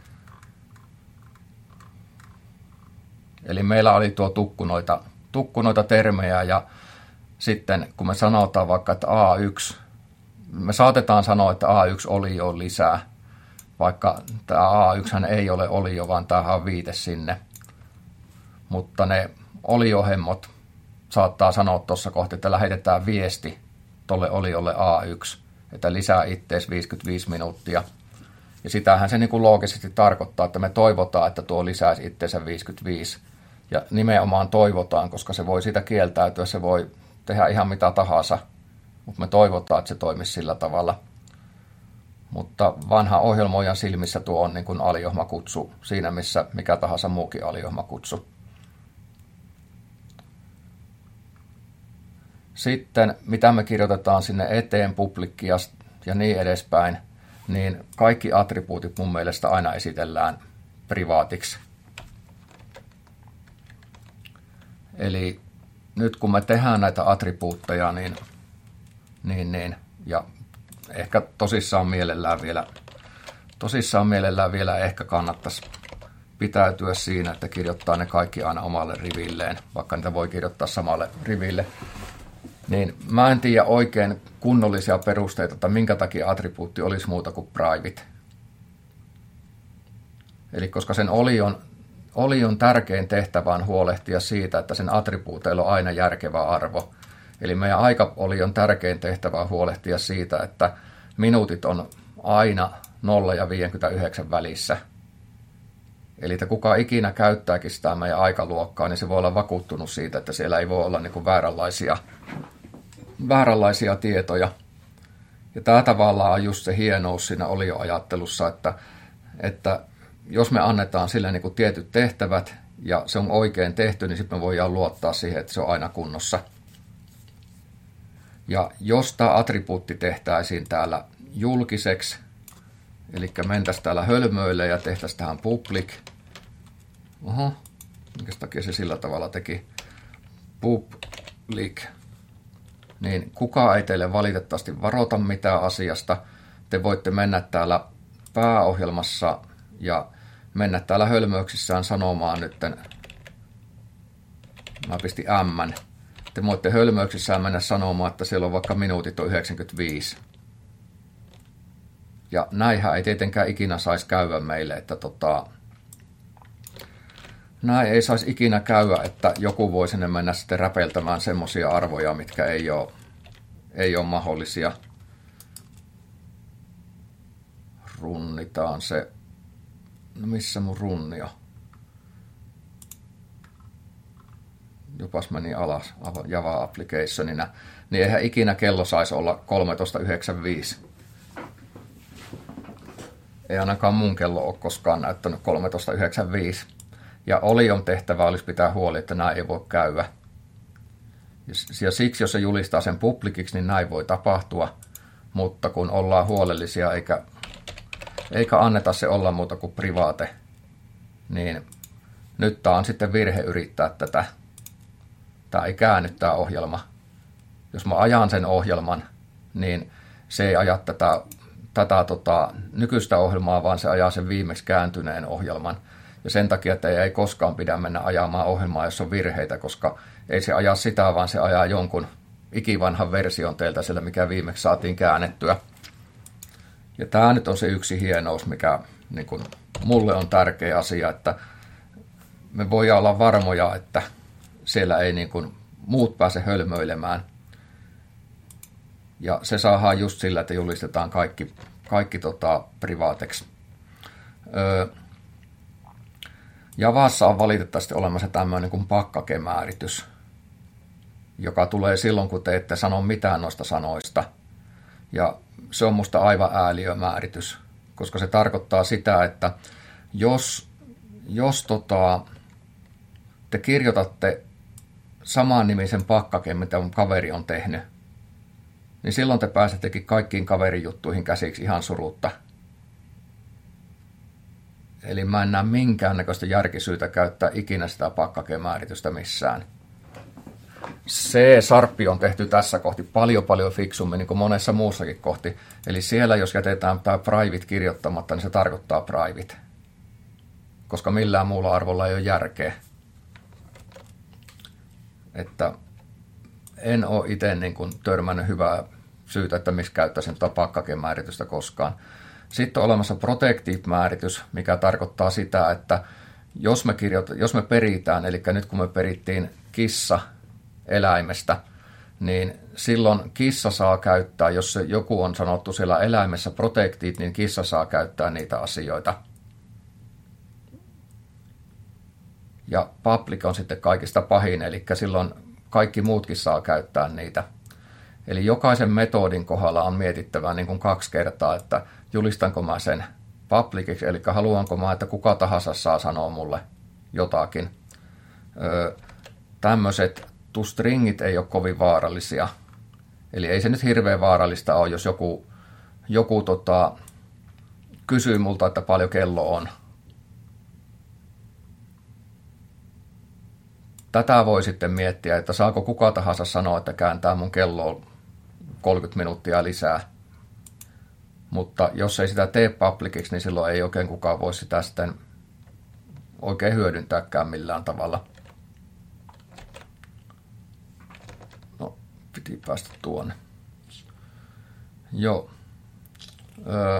Eli meillä oli tuo tukkunoita, tukkunoita termejä, ja sitten kun me sanotaan vaikka, että A yksi, me saatetaan sanoa, että A yksi olio on lisää, vaikka tämä A yksi ei ole olio, vaan tämä on viite sinne. Mutta ne oliohemmot saattaa sanoa tuossa kohti, että lähetetään viesti tuolle oliolle A yksi, että lisää ittees viisikymmentäviisi minuuttia. Ja sitähän se niin kuin loogisesti tarkoittaa, että me toivotaan, että tuo lisäisi itseensä viisikymmentäviisi. Ja nimenomaan toivotaan, koska se voi sitä kieltäytyä, se voi tehdä ihan mitä tahansa, mutta me toivotaan, että se toimisi sillä tavalla. Mutta vanha ohjelmoijan silmissä tuo on niin kuin aliohmakutsu siinä, missä mikä tahansa muukin aliohmakutsu. Sitten, mitä me kirjoitetaan sinne eteen, publikkia ja niin edespäin, niin kaikki attribuutit mun mielestä aina esitellään privaatiksi. Eli nyt kun me tehdään näitä attribuutteja, niin, niin, niin ja ehkä tosissaan mielellään vielä, tosissaan mielellään vielä ehkä kannattaisi pitäytyä siinä, että kirjoittaa ne kaikki aina omalle rivilleen, vaikka niitä voi kirjoittaa samalle riville. Niin mä en tiedä oikein kunnollisia perusteita, että minkä takia attribuutti olisi muuta kuin private. Eli koska sen olion, olion tärkein tehtävä on huolehtia siitä, että sen attribuuteilla on aina järkevä arvo. Eli meidän aikaolion tärkein tehtävä on huolehtia siitä, että minuutit on aina nolla ja viisikymmentäyhdeksän välissä. Eli että kuka ikinä käyttääkin sitä meidän aikaluokkaa, niin se voi olla vakuuttunut siitä, että siellä ei voi olla niin kuin vääränlaisia, vääränlaisia tietoja. Ja tämä tavallaan on just se hienous siinä olioajattelussa, että, että jos me annetaan sille niin kuin tietyt tehtävät ja se on oikein tehty, niin sitten me voidaan luottaa siihen, että se on aina kunnossa. Ja jos tämä attribuutti tehtäisiin täällä julkiseksi, eli mentäisiin täällä hölmöille ja tehtäisiin tähän public. Oho, minkä takia se sillä tavalla teki? Public. Niin kukaan ei teille valitettavasti varota mitään asiasta. Te voitte mennä täällä pääohjelmassa ja mennä täällä hölmöyksissään sanomaan nytten. Mä pistin M. Te voitte hölmöyksissään mennä sanomaan, että siellä on vaikka minuutit on yhdeksänkymmentäviisi. Ja näinhän ei tietenkään ikinä saisi käydä meille, että tota, näin ei saisi ikinä käydä, että joku voi sinne mennä sitten räpeltämään semmoisia arvoja, mitkä ei ole, ei ole mahdollisia. Runnitaan se. No missä mun runni on? Jopas meni alas Java applicationina. Niin eihän ikinä kello saisi olla kolmetoista yhdeksänkymmentäviisi. Ei ainakaan mun kello ole koskaan näyttänyt kolmetoista yhdeksänkymmentäviisi. Ja olion tehtävä olisi pitää huoli, että näin ei voi käydä. Ja siksi, jos se julistaa sen publikiksi, niin näin voi tapahtua. Mutta kun ollaan huolellisia eikä, eikä anneta se olla muuta kuin privaate, niin nyt tämä on sitten virhe yrittää tätä. Tämä ei käänny tämä ohjelma. Jos mä ajan sen ohjelman, niin se ei aja tätä... tätä tota, nykyistä ohjelmaa, vaan se ajaa sen viimeksi kääntyneen ohjelman. Ja sen takia, että ei koskaan pidä mennä ajamaan ohjelmaa, jos on virheitä, koska ei se aja sitä, vaan se ajaa jonkun ikivanhan version teiltä siellä, mikä viimeksi saatiin käännettyä. Ja tämä nyt on se yksi hienous, mikä niin kun, mulle on tärkeä asia, että me voidaan olla varmoja, että siellä ei niin kun, muut pääse hölmöilemään. Ja se saadaan just sillä, että julistetaan kaikki, kaikki tota, privaateksi. Öö, Javassa on valitettavasti olemassa tämmöinen kuin pakkakemääritys, joka tulee silloin, kun te ette sano mitään noista sanoista. Ja se on musta aivan ääliömääritys, koska se tarkoittaa sitä, että jos, jos tota, te kirjoitatte saman nimisen pakkaken, mitä mun kaveri on tehnyt, niin silloin te pääsettekin kaikkiin kaverijuttuihin käsiksi ihan surutta. Eli mä en näe minkäännäköistä järkisyytä käyttää ikinä sitä pakkakemääritystä missään. C-sarppi on tehty tässä kohti paljon paljon fiksummin, niin kuin monessa muussakin kohti. Eli siellä, jos jätetään tämä private kirjoittamatta, niin se tarkoittaa private. Koska millään muulla arvolla ei ole järkeä. Että en ole itse niin kuin törmännyt hyvää syytä, että miksi käyttäisin tuota pakkakemääritystä koskaan. Sitten on olemassa protective-määritys, mikä tarkoittaa sitä, että jos me, kirjoit- jos me peritään, eli nyt kun me perittiin kissa eläimestä, niin silloin kissa saa käyttää, jos se joku on sanottu siellä eläimessä protected, niin kissa saa käyttää niitä asioita. Ja public on sitten kaikista pahin, eli silloin kaikki muutkin saa käyttää niitä. Eli jokaisen metodin kohdalla on mietittävä niin kuin kaksi kertaa, että julistanko mä sen publiciksi, eli haluanko mä, että kuka tahansa saa sanoa mulle jotakin. Öö, tämmöiset stringit ei ole kovin vaarallisia. Eli ei se nyt hirveän vaarallista ole, jos joku, joku tota, kysyy multa, että paljon kello on. Tätä voi sitten miettiä, että saako kuka tahansa sanoa, että kääntää mun kelloa kolmekymmentä minuuttia lisää. Mutta jos ei sitä tee publiciksi, niin silloin ei oikein kukaan voi sitä sitten oikein hyödyntääkään millään tavalla. No, piti päästä tuonne. Joo. Öö.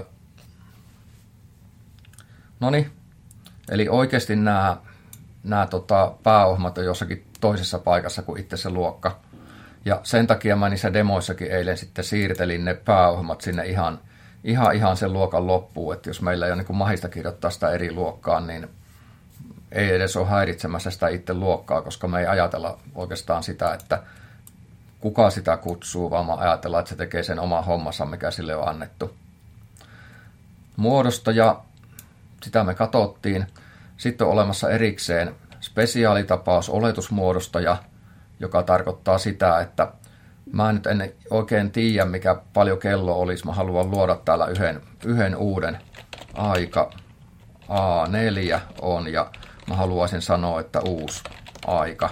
Noniin. Eli oikeasti nämä, nämä tota, pääohjelmat on jossakin toisessa paikassa kuin itse se luokka. Ja sen takia mä niissä demoissakin eilen sitten siirtelin ne pääohjelmat sinne ihan, ihan, ihan sen luokan loppuun. Että jos meillä ei ole niin kuin mahista kirjoittaa sitä eri luokkaan, niin ei edes ole häiritsemässä sitä itse luokkaa, koska me ei ajatella oikeastaan sitä, että kuka sitä kutsuu, vaan me ajatellaan, että se tekee sen oman hommansa, mikä sille on annettu. Muodostaja, sitä me katsottiin. Sitten on olemassa erikseen spesiaalitapaus, oletusmuodostaja, joka tarkoittaa sitä, että mä nyt en oikein tiedä, mikä paljon kello olisi. Mä haluan luoda täällä yhden, yhden uuden aika. A neljä on ja mä haluaisin sanoa, että uusi aika.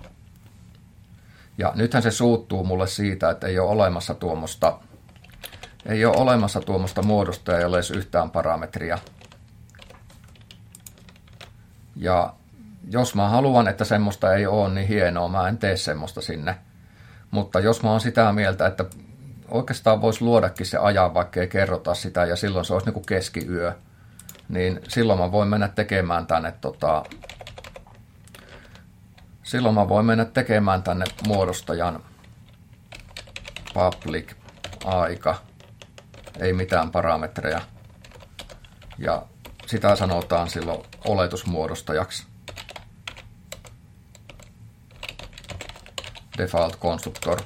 Ja nythän se suuttuu mulle siitä, että ei ole olemassa tuommoista, ei ole olemassa tuommoista muodosta ja ei ole edes yhtään parametria. Ja jos mä haluan, että semmoista ei ole, niin hienoa, mä en tee semmoista sinne. Mutta jos mä oon sitä mieltä, että oikeastaan voisi luodakin se ajan, vaikka ei kerrota sitä, ja silloin se olisi niin kuin keskiyö, niin silloin mä voin mennä tekemään tänne, tota, silloin mä voin mennä tekemään tänne muodostajan public aika, ei mitään parametreja, ja sitä sanotaan silloin oletusmuodostajaksi. Default constructor.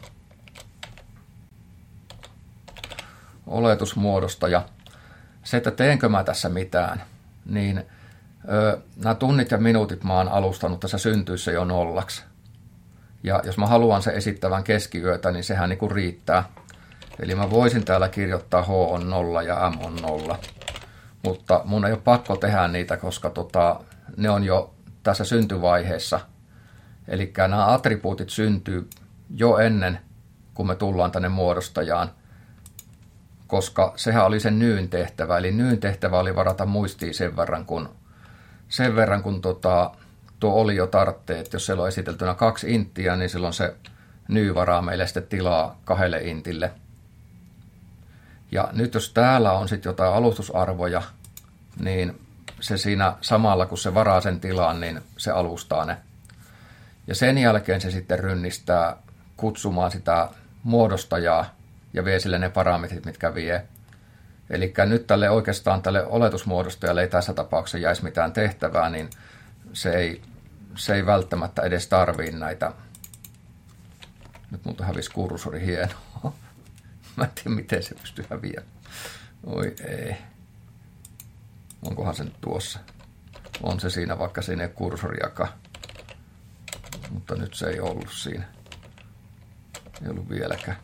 Oletusmuodostaja. Se, että teenkö mä tässä mitään, niin ö, nämä tunnit ja minuutit mä oon alustanut tässä syntyissä jo nollaksi. Ja jos mä haluan se esittävän keskiyötä, niin sehän niinku riittää. Eli mä voisin täällä kirjoittaa H on nolla ja M on nolla. Mutta mun ei ole pakko tehdä niitä, koska tota, ne on jo tässä syntyvaiheessa. Eli nämä attribuutit syntyy jo ennen, kuin me tullaan tänne muodostajaan, koska sehän oli sen nyyn tehtävä. Eli nyyn tehtävä oli varata muistiin sen verran, kun, sen verran, kun tota, tuo oli jo tartteet. Jos siellä on esiteltynä kaksi inttiä, niin silloin se nyy varaa meille sitten tilaa kahdelle intille. Ja nyt jos täällä on sitten jotain alustusarvoja, niin se siinä samalla, kun se varaa sen tilaan, niin se alustaa ne. Ja sen jälkeen se sitten rynnistää kutsumaan sitä muodostajaa ja vie sille ne parametrit, mitkä vie. Eli nyt tälle oikeastaan tälle oletusmuodostajalle ei tässä tapauksessa jäisi mitään tehtävää, niin se ei, se ei välttämättä edes tarvii näitä. Nyt multa hävisi kursori, hienoa. Mä en tiedä, miten se pystyy häviämään. Oi ei. Onkohan se nyt tuossa? On se siinä, vaikka siinä ei kursoriakaan. Mutta nyt se ei ollut siinä. Ei ollut vieläkään.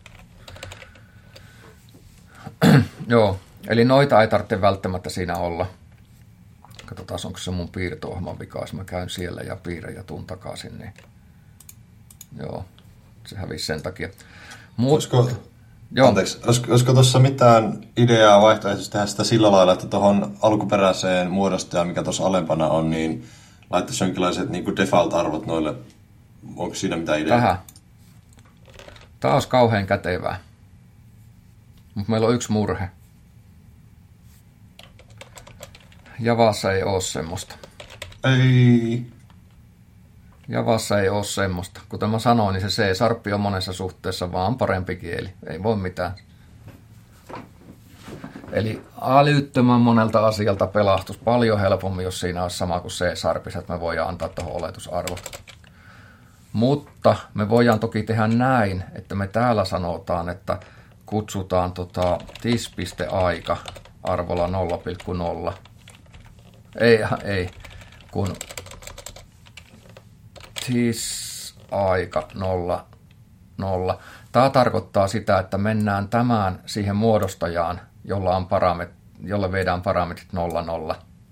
Joo, eli noita ei tarvitse välttämättä siinä olla. Katsotaan, onko se mun piirto-ohjelman vika, jos mä käyn siellä ja piirrän ja tuun takaisin. Niin... Joo, se hävisi sen takia. Mut... Olisiko, anteeksi, olisiko, olisiko tuossa mitään ideaa vaihtoehtoisesti tehdä sitä sillä lailla, että tuohon alkuperäiseen muodostajaan, mikä tuossa alempana on, niin laittaisi jonkinlaiset niin kuin default-arvot noille. Onko siinä mitään ideaa? Tähän. Tämä olisi kauhean kätevää. Mutta meillä on yksi murhe. Javassa ei ole semmoista. Ei. Javassa ei ole semmoista. Kuten mä sanoin, niin se C-sharppi on monessa suhteessa vaan parempi kieli. Ei voi mitään. Eli älyttömän monelta asialta pelastus paljon helpommin, jos siinä olisi sama kuin C-sharpissa, että me voidaan antaa tuohon oletusarvo. Mutta me voidaan toki tehdä näin, että me täällä sanotaan, että kutsutaan tota tis.aika arvolla nolla pilkku nolla. Ei, ei, kun tis.aika nolla, nolla. Tämä tarkoittaa sitä, että mennään tämän siihen muodostajaan, jolla on paramet, jolle vedään parametrit nolla, nolla.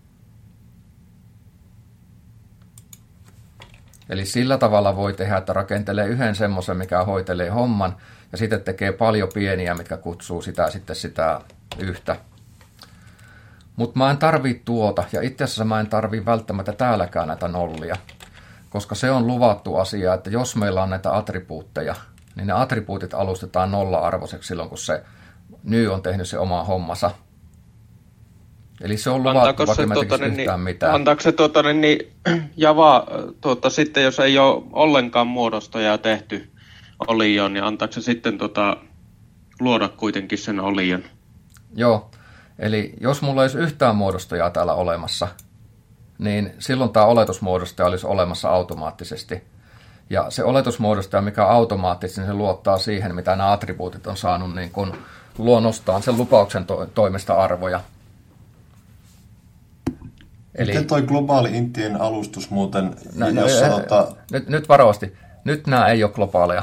Eli sillä tavalla voi tehdä, että rakentelee yhden semmoisen, mikä hoitelee homman, ja sitten tekee paljon pieniä, mitkä kutsuu sitä sitten sitä yhtä. Mutta mä en tarvii tuota, ja itse asiassa mä en tarvii välttämättä täälläkään näitä nollia, koska se on luvattu asia, että jos meillä on näitä attribuutteja, niin ne attribuutit alustetaan nolla-arvoiseksi silloin, kun se ny on tehnyt se oma hommansa. Eli se on luvattu, vaikka me tekisi yhtään niin, mitään. Antaako se tuota, niin, niin, Java tuota, sitten, jos ei ole ollenkaan muodostajaa tehty olion, niin antaako se sitten tuota, luoda kuitenkin sen olion? Joo, eli jos mulla olisi yhtään muodostajaa täällä olemassa, niin silloin tämä oletusmuodostaja olisi olemassa automaattisesti. Ja se oletusmuodostaja, mikä on automaattisesti, niin se luottaa siihen, mitä nämä attribuutit on saanut niin kuin luonnostaan sen lupauksen to- toimesta arvoja. Eli miten toi globaali intien alustus muuten, no, jos no, sanotaan... Nyt, nyt varovasti. Nyt nämä ei ole globaaleja.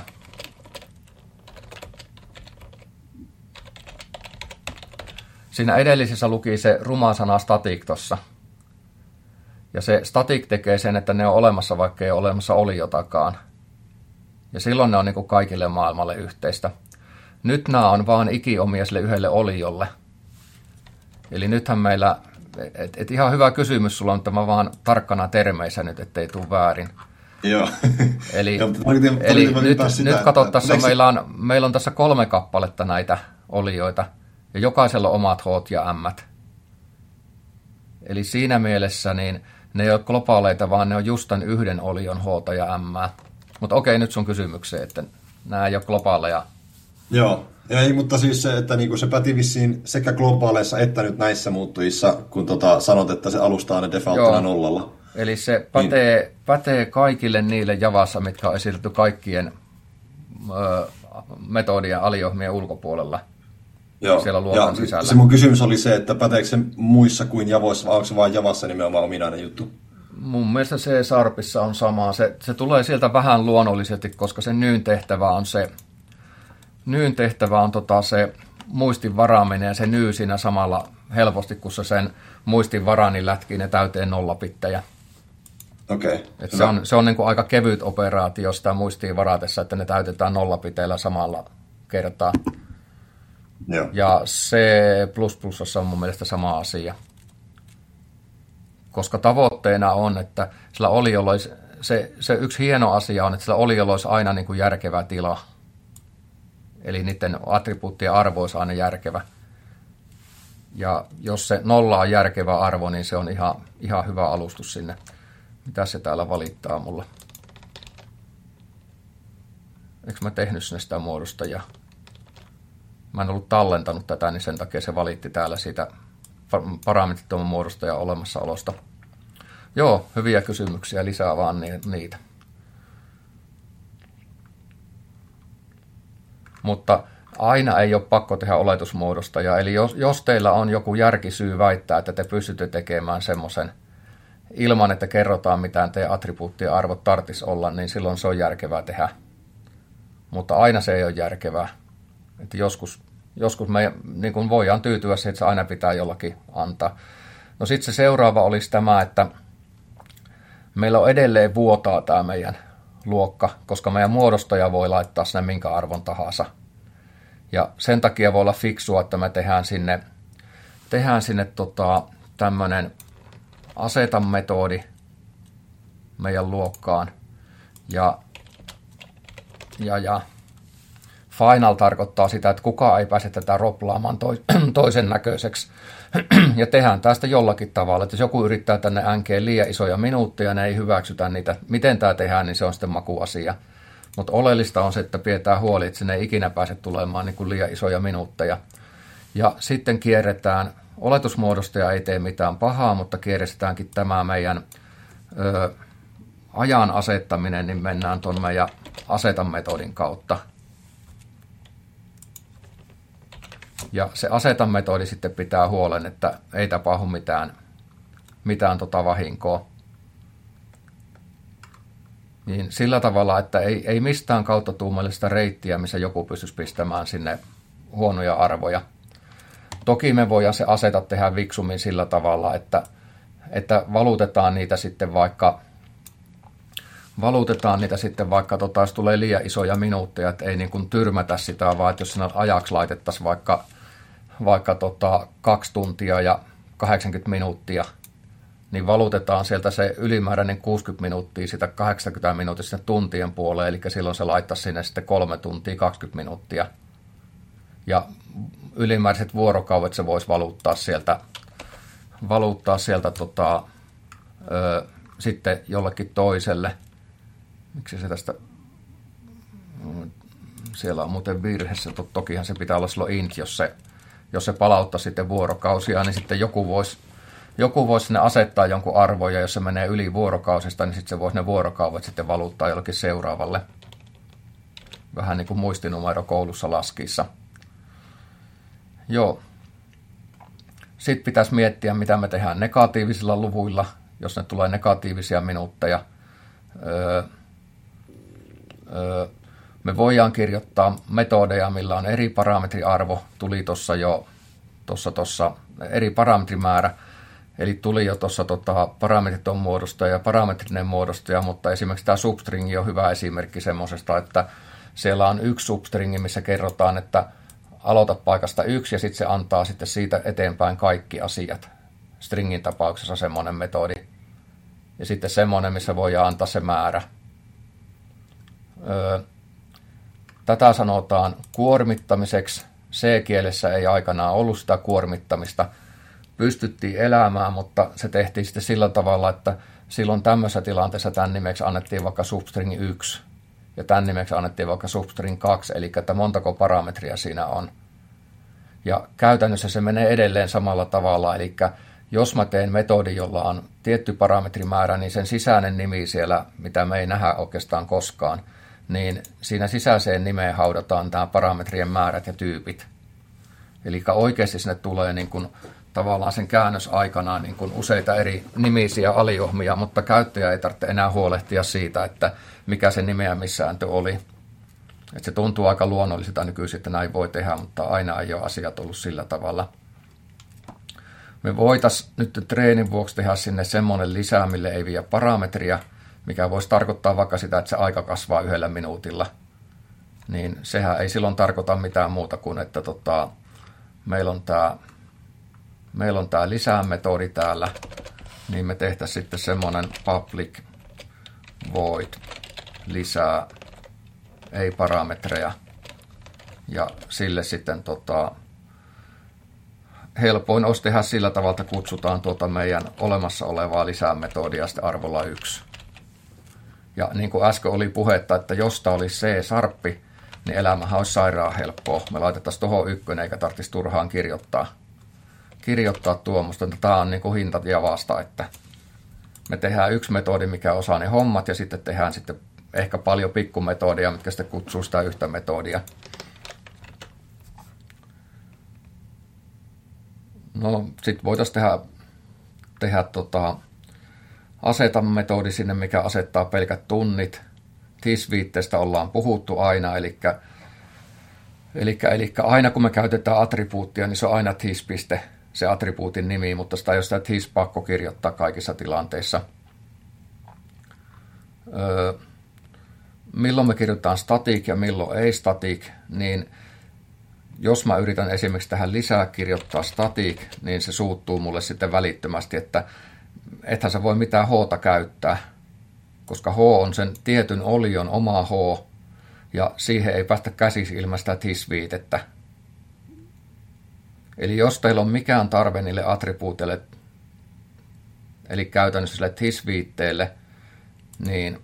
Siinä edellisessä luki se ruma sana static tossa. Ja se static tekee sen, että ne on olemassa, vaikka ei ole olemassa oliotakaan. Ja silloin ne on niin kuin kaikille maailmalle yhteistä. Nyt nämä on vaan ikiomia sille yhdelle oliolle. Eli nythän meillä, et, et ihan hyvä kysymys sulla on, että mä vaan tarkkana termeissä nyt, ettei tule väärin. Joo. Eli, Joo, eli, eli nyt, sitä, nyt kato, tässä että... meillä, on, meillä on tässä kolme kappaletta näitä olioita, ja jokaisella on omat H ja M. Eli siinä mielessä niin ne ei ole globaaleita, vaan ne on just tämän yhden olion H ja M. Mutta okei, nyt sun kysymykseen, että nämä ei ole globaaleja. Joo, ja ei, mutta siis se, että niinku se päti vissiin sekä globaaleissa että nyt näissä muuttujissa, kun tota sanot, että se alustaa ne defaulttina nollalla. Eli se pätee, niin. pätee kaikille niille Javassa, mitkä on esitetty kaikkien ö, metodien aliohmien ulkopuolella. Joo, siellä luokan ja sisällä. Se mun kysymys oli se, että päteekö se muissa kuin Javoissa, vai onko se vain Javassa nimenomaan ominainen juttu? Mun mielestä C-sharpissa on sama. Se, se tulee sieltä vähän luonnollisesti, koska se nyyn tehtävä on se, nyyn tehtävä on tota se muistin varaaminen, ja se nyy siinä samalla helposti, kun se sen muistin varaa, niin lätkii ne täyteen nollapittejä. Okei. Okay, se on, se on niin kuin aika kevyt operaatio sitä muistiin varatessa, että ne täytetään nollapiteillä samalla kertaa. Joo. Ja C plus plus on mun mielestä sama asia. Koska tavoitteena on, että sillä oliolla olisi, se, se yksi hieno asia on, että sillä oliolla olisi aina niin kuin järkevä tila. Eli niiden attribuuttien arvo olisi aina järkevä. Ja jos se nolla on järkevä arvo, niin se on ihan, ihan hyvä alustus sinne. Mitä se täällä valittaa mulle? Eikö mä tehnyt sinne sitä muodostajaa? Mä en ollut tallentanut tätä, niin sen takia se valitti täällä siitä parametrittoman muodostajan olemassaolosta. Joo, hyviä kysymyksiä, lisää vaan niitä. Mutta aina ei ole pakko tehdä oletusmuodostajaa. Eli jos, jos teillä on joku järkisyy väittää, että te pystytte tekemään semmoisen ilman, että kerrotaan mitään teidän attribuuttien arvot tarvitsisi olla, niin silloin se on järkevää tehdä. Mutta aina se ei ole järkevää. Että joskus, joskus me niin kuin voidaan tyytyä siihen, että se aina pitää jollakin antaa. No sitten se seuraava olisi tämä, että meillä on edelleen vuotaa tämä meidän luokka, koska meidän muodostaja voi laittaa sinne minkä arvon tahansa. Ja sen takia voi olla fiksua, että me tehdään sinne, tehdään sinne tota, tämmöinen aseta-metodi meidän luokkaan. Ja, ja, ja final tarkoittaa sitä, että kukaan ei pääse tätä roplaamaan toisen näköiseksi. Ja tehdään tästä jollakin tavalla, että jos joku yrittää tänne änkeen liian isoja minuutteja, ne ei hyväksytä niitä. Miten tämä tehdään, niin se on sitten makuasia. Mutta oleellista on se, että pidetään huoli, että sinne ei ikinä pääse tulemaan niin kuin liian isoja minuutteja. Ja sitten kierretään, oletusmuodostaja ei tee mitään pahaa, mutta kierrestetäänkin tämä meidän ö, ajan asettaminen, niin mennään tuon meidän aseta metodin kautta. Ja se aseta metodi sitten pitää huolen, että ei tapahdu mitään, mitään tota vahinkoa. Niin sillä tavalla, että ei, ei mistään kautta tule meille sitä reittiä, missä joku pystyisi pistämään sinne huonoja arvoja. Toki me voidaan se aseta tehdä viksummin sillä tavalla, että, että valutetaan niitä sitten vaikka, valutetaan niitä sitten vaikka tota, jos tulee liian isoja minuutteja, että ei niin kuin tyrmätä sitä, vaan että jos sinä ajaksi laitettaisiin vaikka, vaikka tota, kaksi tuntia ja kahdeksankymmentä minuuttia, niin valutetaan sieltä se ylimääräinen kuusikymmentä minuuttia sitä kahdeksankymmentä minuutista tuntien puoleen, eli silloin se laittaisi sinne sitten kolme tuntia kaksikymmentä minuuttia. Ja ylimääräiset vuorokaudet se voisi valuuttaa sieltä, valuuttaa sieltä tota, ö, sitten jollekin toiselle. Miksi se tästä, siellä on muuten virheessä, tokihan se pitää olla silloin int, jos se, jos se palauttaa sitten vuorokausia, niin sitten joku voisi Joku voisi sinne asettaa jonkun arvoja, jos se menee yli vuorokausista, niin sitten se voisi ne vuorokaudet sitten valuuttaa jollekin seuraavalle. Vähän niin kuin muistinumero koulussa laskiissa. Joo. Sitten pitäisi miettiä, mitä me tehdään negatiivisilla luvuilla, jos ne tulee negatiivisia minuutteja. Öö, öö, me voidaan kirjoittaa metodeja, millä on eri parametriarvo. Tuli tuossa jo tossa, tossa, eri parametrimäärä. Eli tuli jo tuossa tota, parametriton muodostaja ja parametrinen muodostaja, mutta esimerkiksi tämä substringi on hyvä esimerkki semmoisesta, että siellä on yksi substringi, missä kerrotaan, että aloita paikasta yksi ja sitten se antaa sitten siitä eteenpäin kaikki asiat. Stringin tapauksessa semmoinen metodi. Ja sitten semmoinen, missä voidaan antaa se määrä. Öö, tätä sanotaan kuormittamiseksi. C-kielessä ei aikanaan ollut sitä kuormittamista. Pystyttiin elämään, mutta se tehtiin sitten sillä tavalla, että silloin tämmöisessä tilanteessa tämän nimeksi annettiin vaikka substring yksi ja tämän nimeksi annettiin vaikka substring kaksi, eli että montako parametria siinä on. Ja käytännössä se menee edelleen samalla tavalla, eli jos mä teen metodin, jolla on tietty parametrimäärä, niin sen sisäinen nimi siellä, mitä me ei nähdä oikeastaan koskaan, niin siinä sisäiseen nimeen haudataan tämä parametrien määrät ja tyypit. Eli oikeasti sinne tulee niin kuin tavallaan sen käännösaikanaan niin kuin useita eri nimisiä aliohmia, mutta käyttäjä ei tarvitse enää huolehtia siitä, että mikä se nimeä missääntö oli. Että se tuntuu aika luonnolliselta nykyisin, että näin voi tehdä, mutta aina ei ole asiat ollut sillä tavalla. Me voitaisiin nyt treenin vuoksi tehdä sinne semmoinen lisää, mille ei vie parametria, mikä voisi tarkoittaa vaikka sitä, että se aika kasvaa yhdellä minuutilla. Niin sehän ei silloin tarkoita mitään muuta kuin, että tota, meillä on tämä Meillä on tämä lisää-metodi täällä, niin me tehtäisiin sitten semmoinen public void lisää, ei parametreja. Ja sille sitten tota, helpoin olisi tehdä sillä tavalla, että kutsutaan tuota meidän olemassa olevaa lisää-metodia sitten arvolla yksi. Ja niin kuin äsken oli puhetta, että jos tämä olisi C-sarppi, niin elämähän olisi sairaan helppoa. Me laitettaisiin tuohon ykkönen eikä tarvitsisi turhaan kirjoittaa. kirjoittaa tuommoista. Tämä on niin kuin hintat ja vasta, että me tehdään yksi metodi, mikä osaa ne hommat, ja sitten tehdään sitten ehkä paljon pikkumetodia, mitkä sitten kutsuu sitä yhtä metodia. No, sitten voitaisiin tehdä, tehdä tota, aseta-metodi sinne, mikä asettaa pelkät tunnit. This-viitteestä ollaan puhuttu aina, eli Eli, eli aina kun me käytetään attribuuttia, niin se on aina this-piste, se attribuutin nimi, mutta sitä ei ole sitä this pakko kirjoittaa kaikissa tilanteissa. Öö, milloin me kirjoitetaan static ja milloin ei static, niin jos mä yritän esimerkiksi tähän lisää kirjoittaa static, niin se suuttuu mulle sitten välittömästi, että ethän sä voi mitään h:ta käyttää, koska h on sen tietyn olion oma h, ja siihen ei päästä käsiksi ilman sitä tis-viitettä. Eli jos teillä on mikään tarve niille attribuuteille, eli käytännössä sille tis-viitteelle, niin,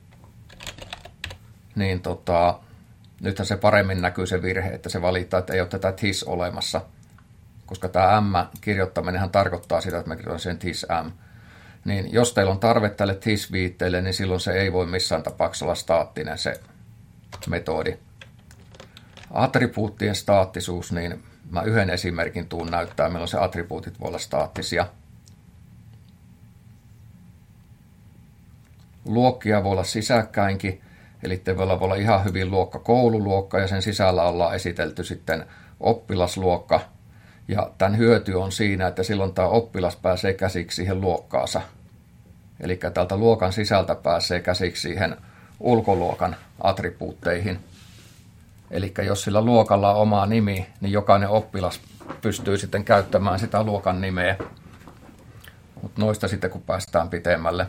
niin tota, nythän se paremmin näkyy se virhe, että se valittaa, että ei ole tätä tis olemassa, koska tämä m-kirjoittaminenhan tarkoittaa sitä, että me kirjoitamme sen tis m. Niin jos teillä on tarve tälle tis-viitteelle, niin silloin se ei voi missään tapauksessa olla staattinen se metodi. Attribuuttien staattisuus, niin mä yhden esimerkin tuun näyttää, milloin se attribuutit voi olla staattisia. Luokkia voi olla sisäkkäinkin, eli te voi olla ihan hyvin luokka koululuokka, ja sen sisällä ollaan esitelty sitten oppilasluokka. Ja tämän hyöty on siinä, että silloin tämä oppilas pääsee käsiksi siihen luokkaansa. Eli täältä luokan sisältä pääsee käsiksi siihen ulkoluokan attribuutteihin. Eli jos sillä luokalla on oma nimi, niin jokainen oppilas pystyy sitten käyttämään sitä luokan nimeä. Mutta noista sitten kun päästään pitemmälle.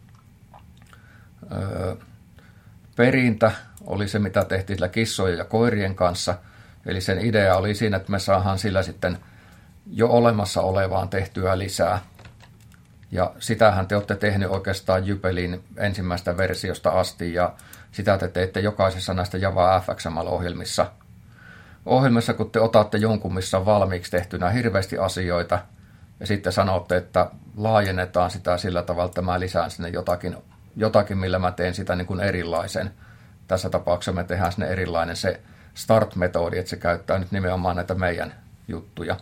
Öö, perintä oli se, mitä tehtiin sillä kissojen ja koirien kanssa. Eli sen idea oli siinä, että me saadaan sillä sitten jo olemassa olevaan tehtyä lisää. Ja sitähän te olette tehnyt oikeastaan Jypelin ensimmäistä versiosta asti, ja sitä te teette jokaisessa näistä Java F X M L-ohjelmissa. Ohjelmissa, kun te otatte jonkun, missä on valmiiksi tehtynä hirveästi asioita, ja sitten sanotte, että laajennetaan sitä sillä tavalla, että mä lisään sinne jotakin, jotakin millä mä teen sitä niin kuin erilaisen. Tässä tapauksessa me tehdään sinne erilainen se start-metodi, että se käyttää nyt nimenomaan näitä meidän juttuja.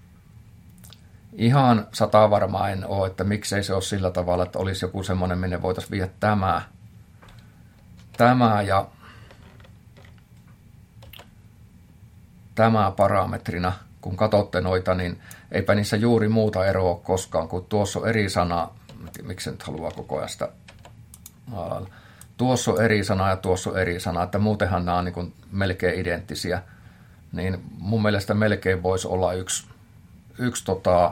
Ihan sata varmaa en ole, että miksei se ole sillä tavalla, että olisi joku semmoinen, minne voitaisiin viedä tämä, tämä ja tämä parametrina. Kun katsotte noita, niin eipä niissä juuri muuta eroa koskaan, kun tuossa on eri sana, miksi nyt haluaa koko ajan sitä maalailla. Tuossa on eri sana ja tuossa on eri sana, että muutenhan nämä on niin kuin melkein identtisiä. Niin mun mielestä melkein voisi olla yksi, yksi tota,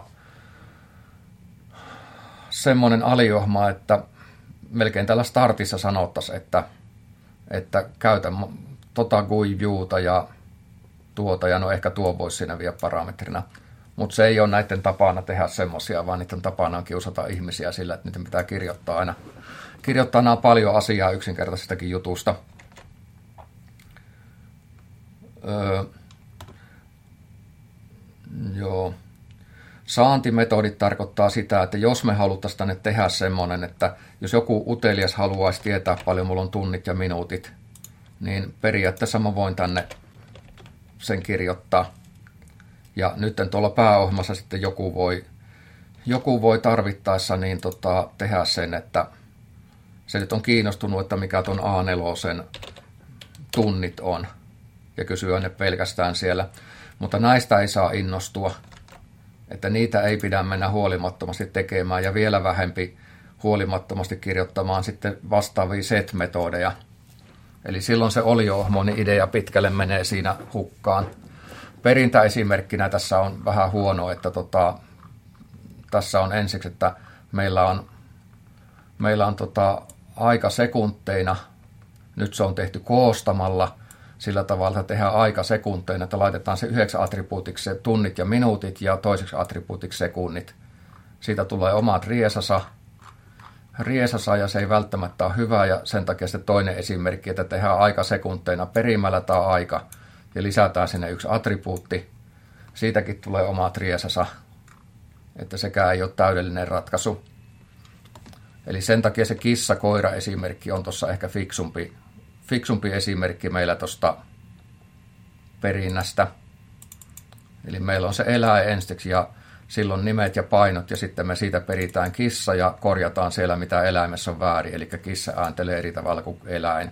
semmoinen aliohma, että melkein tällä startissa sanottaisiin, että, että käytä tota G U I-viewta ja tuota, ja no ehkä tuo voisi siinä vielä parametrina. Mutta se ei ole näiden tapana tehdä semmoisia, vaan niiden tapana on kiusata ihmisiä sillä, että niiden pitää kirjoittaa aina. Kirjoittaa nämä paljon asiaa yksinkertaisestakin jutusta. Öö, joo. Saantimetodit tarkoittaa sitä, että jos me haluttaisiin tänne tehdä semmoinen, että jos joku utelias haluaisi tietää paljon mulla on tunnit ja minuutit, niin periaatteessa mä voin tänne sen kirjoittaa. Ja nyt tuolla pääohjelmassa sitten joku voi, joku voi tarvittaessa niin tota, tehdä sen, että se nyt on kiinnostunut, että mikä tuon A neljä tunnit on, ja kysyä ne pelkästään siellä. Mutta näistä ei saa innostua, että niitä ei pidä mennä huolimattomasti tekemään, ja vielä vähempi huolimattomasti kirjoittamaan sitten vastaavia set-metodeja. Eli silloin se olio-ohmoinen idea pitkälle menee siinä hukkaan. Perintäesimerkkinä tässä on vähän huono, että tota, tässä on ensiksi, että meillä on, meillä on tota, aika sekunteina, nyt se on tehty koostamalla, sillä tavalla tehdään aika sekunteina, että laitetaan se yhdeksi attribuutiksi tunnit ja minuutit ja toiseksi attribuutiksi sekunnit. Siitä tulee omat riesasa, riesasa ja se ei välttämättä ole hyvä, ja sen takia sitten toinen esimerkki, että tehdään aika sekunteina perimällä tämä aika ja lisätään sinne yksi attribuutti. Siitäkin tulee omat riesasa, että sekään ei ole täydellinen ratkaisu. Eli sen takia se kissa-koira-esimerkki on tuossa ehkä fiksumpi, fiksumpi esimerkki meillä tuosta perinnästä. Eli meillä on se eläin ensiksi ja silloin nimet ja painot ja sitten me siitä peritään kissa ja korjataan siellä mitä eläimessä on väärin. Eli kissa ääntelee eri tavalla kuin eläin.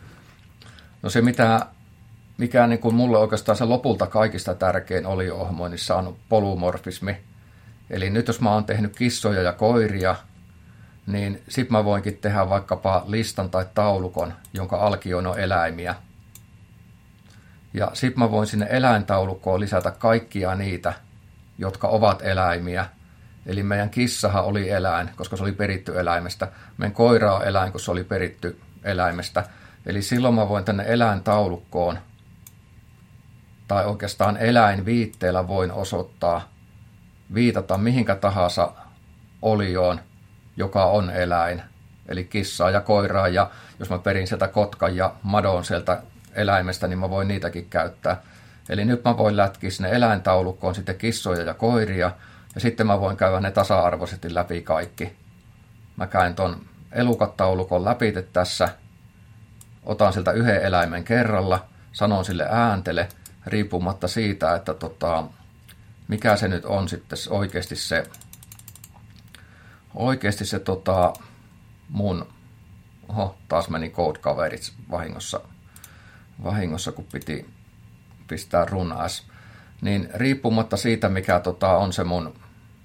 No se mitä, mikä niin kuin mulle oikeastaan se lopulta kaikista tärkein olio-ohmoinnissa on polymorfismi. Eli nyt jos mä oon tehnyt kissoja ja koiria, niin sit mä voinkin tehdä vaikkapa listan tai taulukon, jonka alkioon on eläimiä. Ja sit mä voin sinne eläintaulukkoon lisätä kaikkia niitä, jotka ovat eläimiä. Eli meidän kissahan oli eläin, koska se oli peritty eläimestä. Meidän koira on eläin, kun se oli peritty eläimestä. Eli silloin mä voin tänne eläintaulukkoon, tai oikeastaan eläinviitteellä voin osoittaa, viitata mihinkä tahansa olioon, joka on eläin. Eli kissaa ja koiraa, ja jos mä perin sieltä kotkan ja madon sieltä eläimestä, niin mä voin niitäkin käyttää. Eli nyt mä voin lätkiä sinne eläintaulukkoon sitten kissoja ja koiria, ja sitten mä voin käydä ne tasa-arvoisesti läpi kaikki. Mä käyn ton elukataulukon läpi tässä, otan sieltä yhden eläimen kerralla, sanon sille ääntele, riippumatta siitä, että tota, mikä se nyt on sitten oikeasti se, oikeasti se tota, mun, oho, taas meni code-kaverit vahingossa, vahingossa, kun piti pistää run as, niin riippumatta siitä, mikä tota, on se mun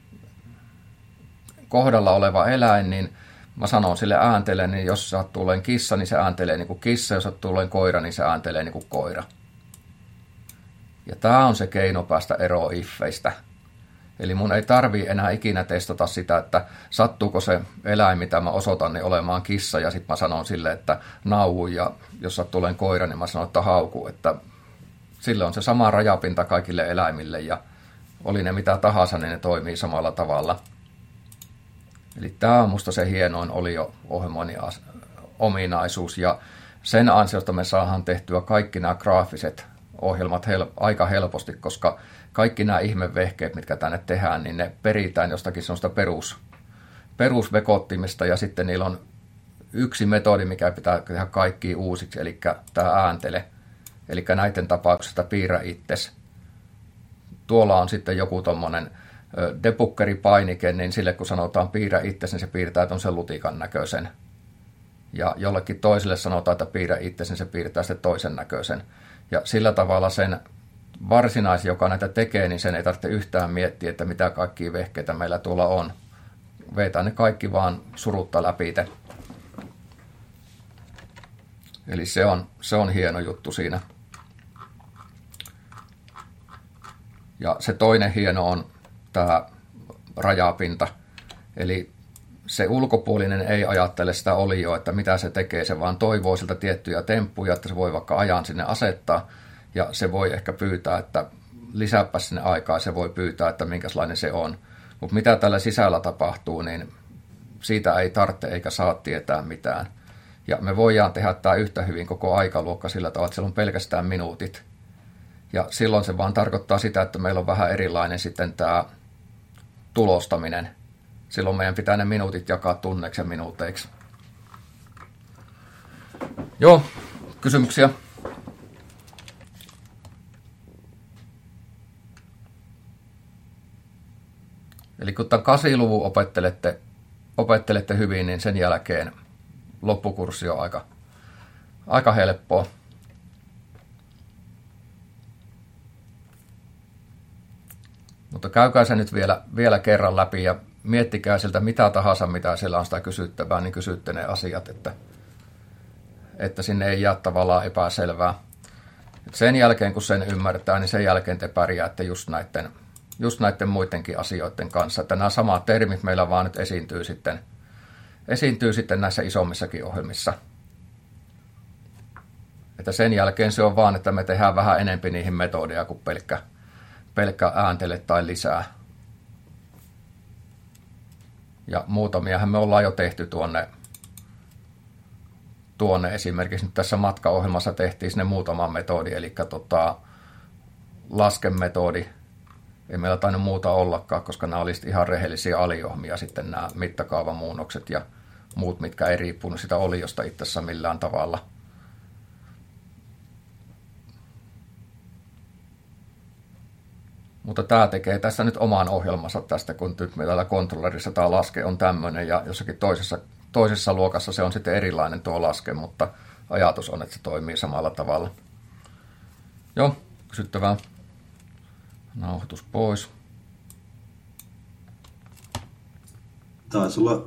kohdalla oleva eläin, niin mä sanon sille ääntele, niin jos sattuu olemaan kissa, niin se ääntelee niin kuin kissa, jos sattuu olemaan koira, niin se ääntelee niin kuin koira. Ja tää on se keino päästä eroon iffeistä. Eli mun ei tarvii enää ikinä testata sitä, että sattuuko se eläin, mitä mä osoitan, niin olemaan kissa, ja sitten mä sanon sille, että nauhu, ja jos sattuu olemaan koira, niin mä sanon, että hauku, että sille on se sama rajapinta kaikille eläimille, ja oli ne mitä tahansa, niin ne toimii samalla tavalla. Eli tämä on musta se hienoin olio-ohjelmoinnin ominaisuus, ja sen ansiosta me saadaan tehtyä kaikki nämä graafiset ohjelmat hel- aika helposti, koska kaikki nämä ihmevehkeet, mitkä tänne tehdään, niin ne peritään jostakin sellaista perus, perusvekottimista, ja sitten niillä on yksi metodi, mikä pitää tehdä kaikki uusiksi, eli tämä ääntele. Eli näiden tapauksesta piirrä itses. Tuolla on sitten joku tommonen debuggeripainike, niin sille kun sanotaan piirrä itses, niin se piirtää tuon lutikan näköisen. Ja jollekin toiselle sanotaan, että piirrä itses, niin se piirtää sitten toisen näköisen. Ja sillä tavalla sen varsinaisen, joka näitä tekee, niin sen ei tarvitse yhtään miettiä, että mitä kaikkia vehkeitä meillä tuolla on. Vetää ne kaikki vaan surutta läpi. Eli se on, se on hieno juttu siinä. Ja se toinen hieno on tämä rajapinta. Eli se ulkopuolinen ei ajattele sitä olioa, että mitä se tekee, se vaan toivoo siltä tiettyjä temppuja, että se voi vaikka ajan sinne asettaa, ja se voi ehkä pyytää, että lisääpä sinne aikaa, se voi pyytää, että minkälainen se on. Mutta mitä tällä sisällä tapahtuu, niin siitä ei tarvitse eikä saa tietää mitään. Ja me voidaan tehdä tämä yhtä hyvin koko aikaluokka sillä tavalla, että siellä on pelkästään minuutit. Ja silloin se vaan tarkoittaa sitä, että meillä on vähän erilainen sitten tämä tulostaminen. Silloin meidän pitää ne minuutit jakaa tunneiksi ja minuuteiksi. Joo, kysymyksiä? Eli kun tämän kasiluvun opettelette, opettelette hyvin, niin sen jälkeen loppukurssi on aika, aika helppoa. Mutta käykää se nyt vielä, vielä kerran läpi ja miettikää siltä mitä tahansa, mitä siellä on sitä kysyttävää, niin kysytte ne asiat, että, että sinne ei jää tavallaan epäselvää. Et sen jälkeen, kun sen ymmärtää, niin sen jälkeen te pärjäätte just näiden, just näiden muidenkin asioiden kanssa. Että nämä samat termit meillä vaan nyt esiintyy sitten, esiintyy sitten näissä isommissakin ohjelmissa. Että sen jälkeen se on vaan, että me tehdään vähän enempi niihin metodeja kuin pelkkä, pelkkä ääntele tai lisää. Ja muutamiahan me ollaan jo tehty tuonne, tuonne esimerkiksi nyt tässä matkaohjelmassa tehtiin sinne muutama metodi, eli tota, laskemetodi. Ei meillä tainnut muuta ollakaan, koska nämä olisivat ihan rehellisiä aliohmia sitten nämä mittakaavamuunnokset ja muut, mitkä ei riippunut sitä oliosta itsessään millään tavalla. Mutta tämä tekee tässä nyt oman ohjelmansa tästä, kun nyt meillä kontrollerissa tämä laske on tämmöinen ja jossakin toisessa, toisessa luokassa se on sitten erilainen tuo laske, mutta ajatus on, että se toimii samalla tavalla. Joo, kysyttävää. Nauhoitus pois. Taisi olla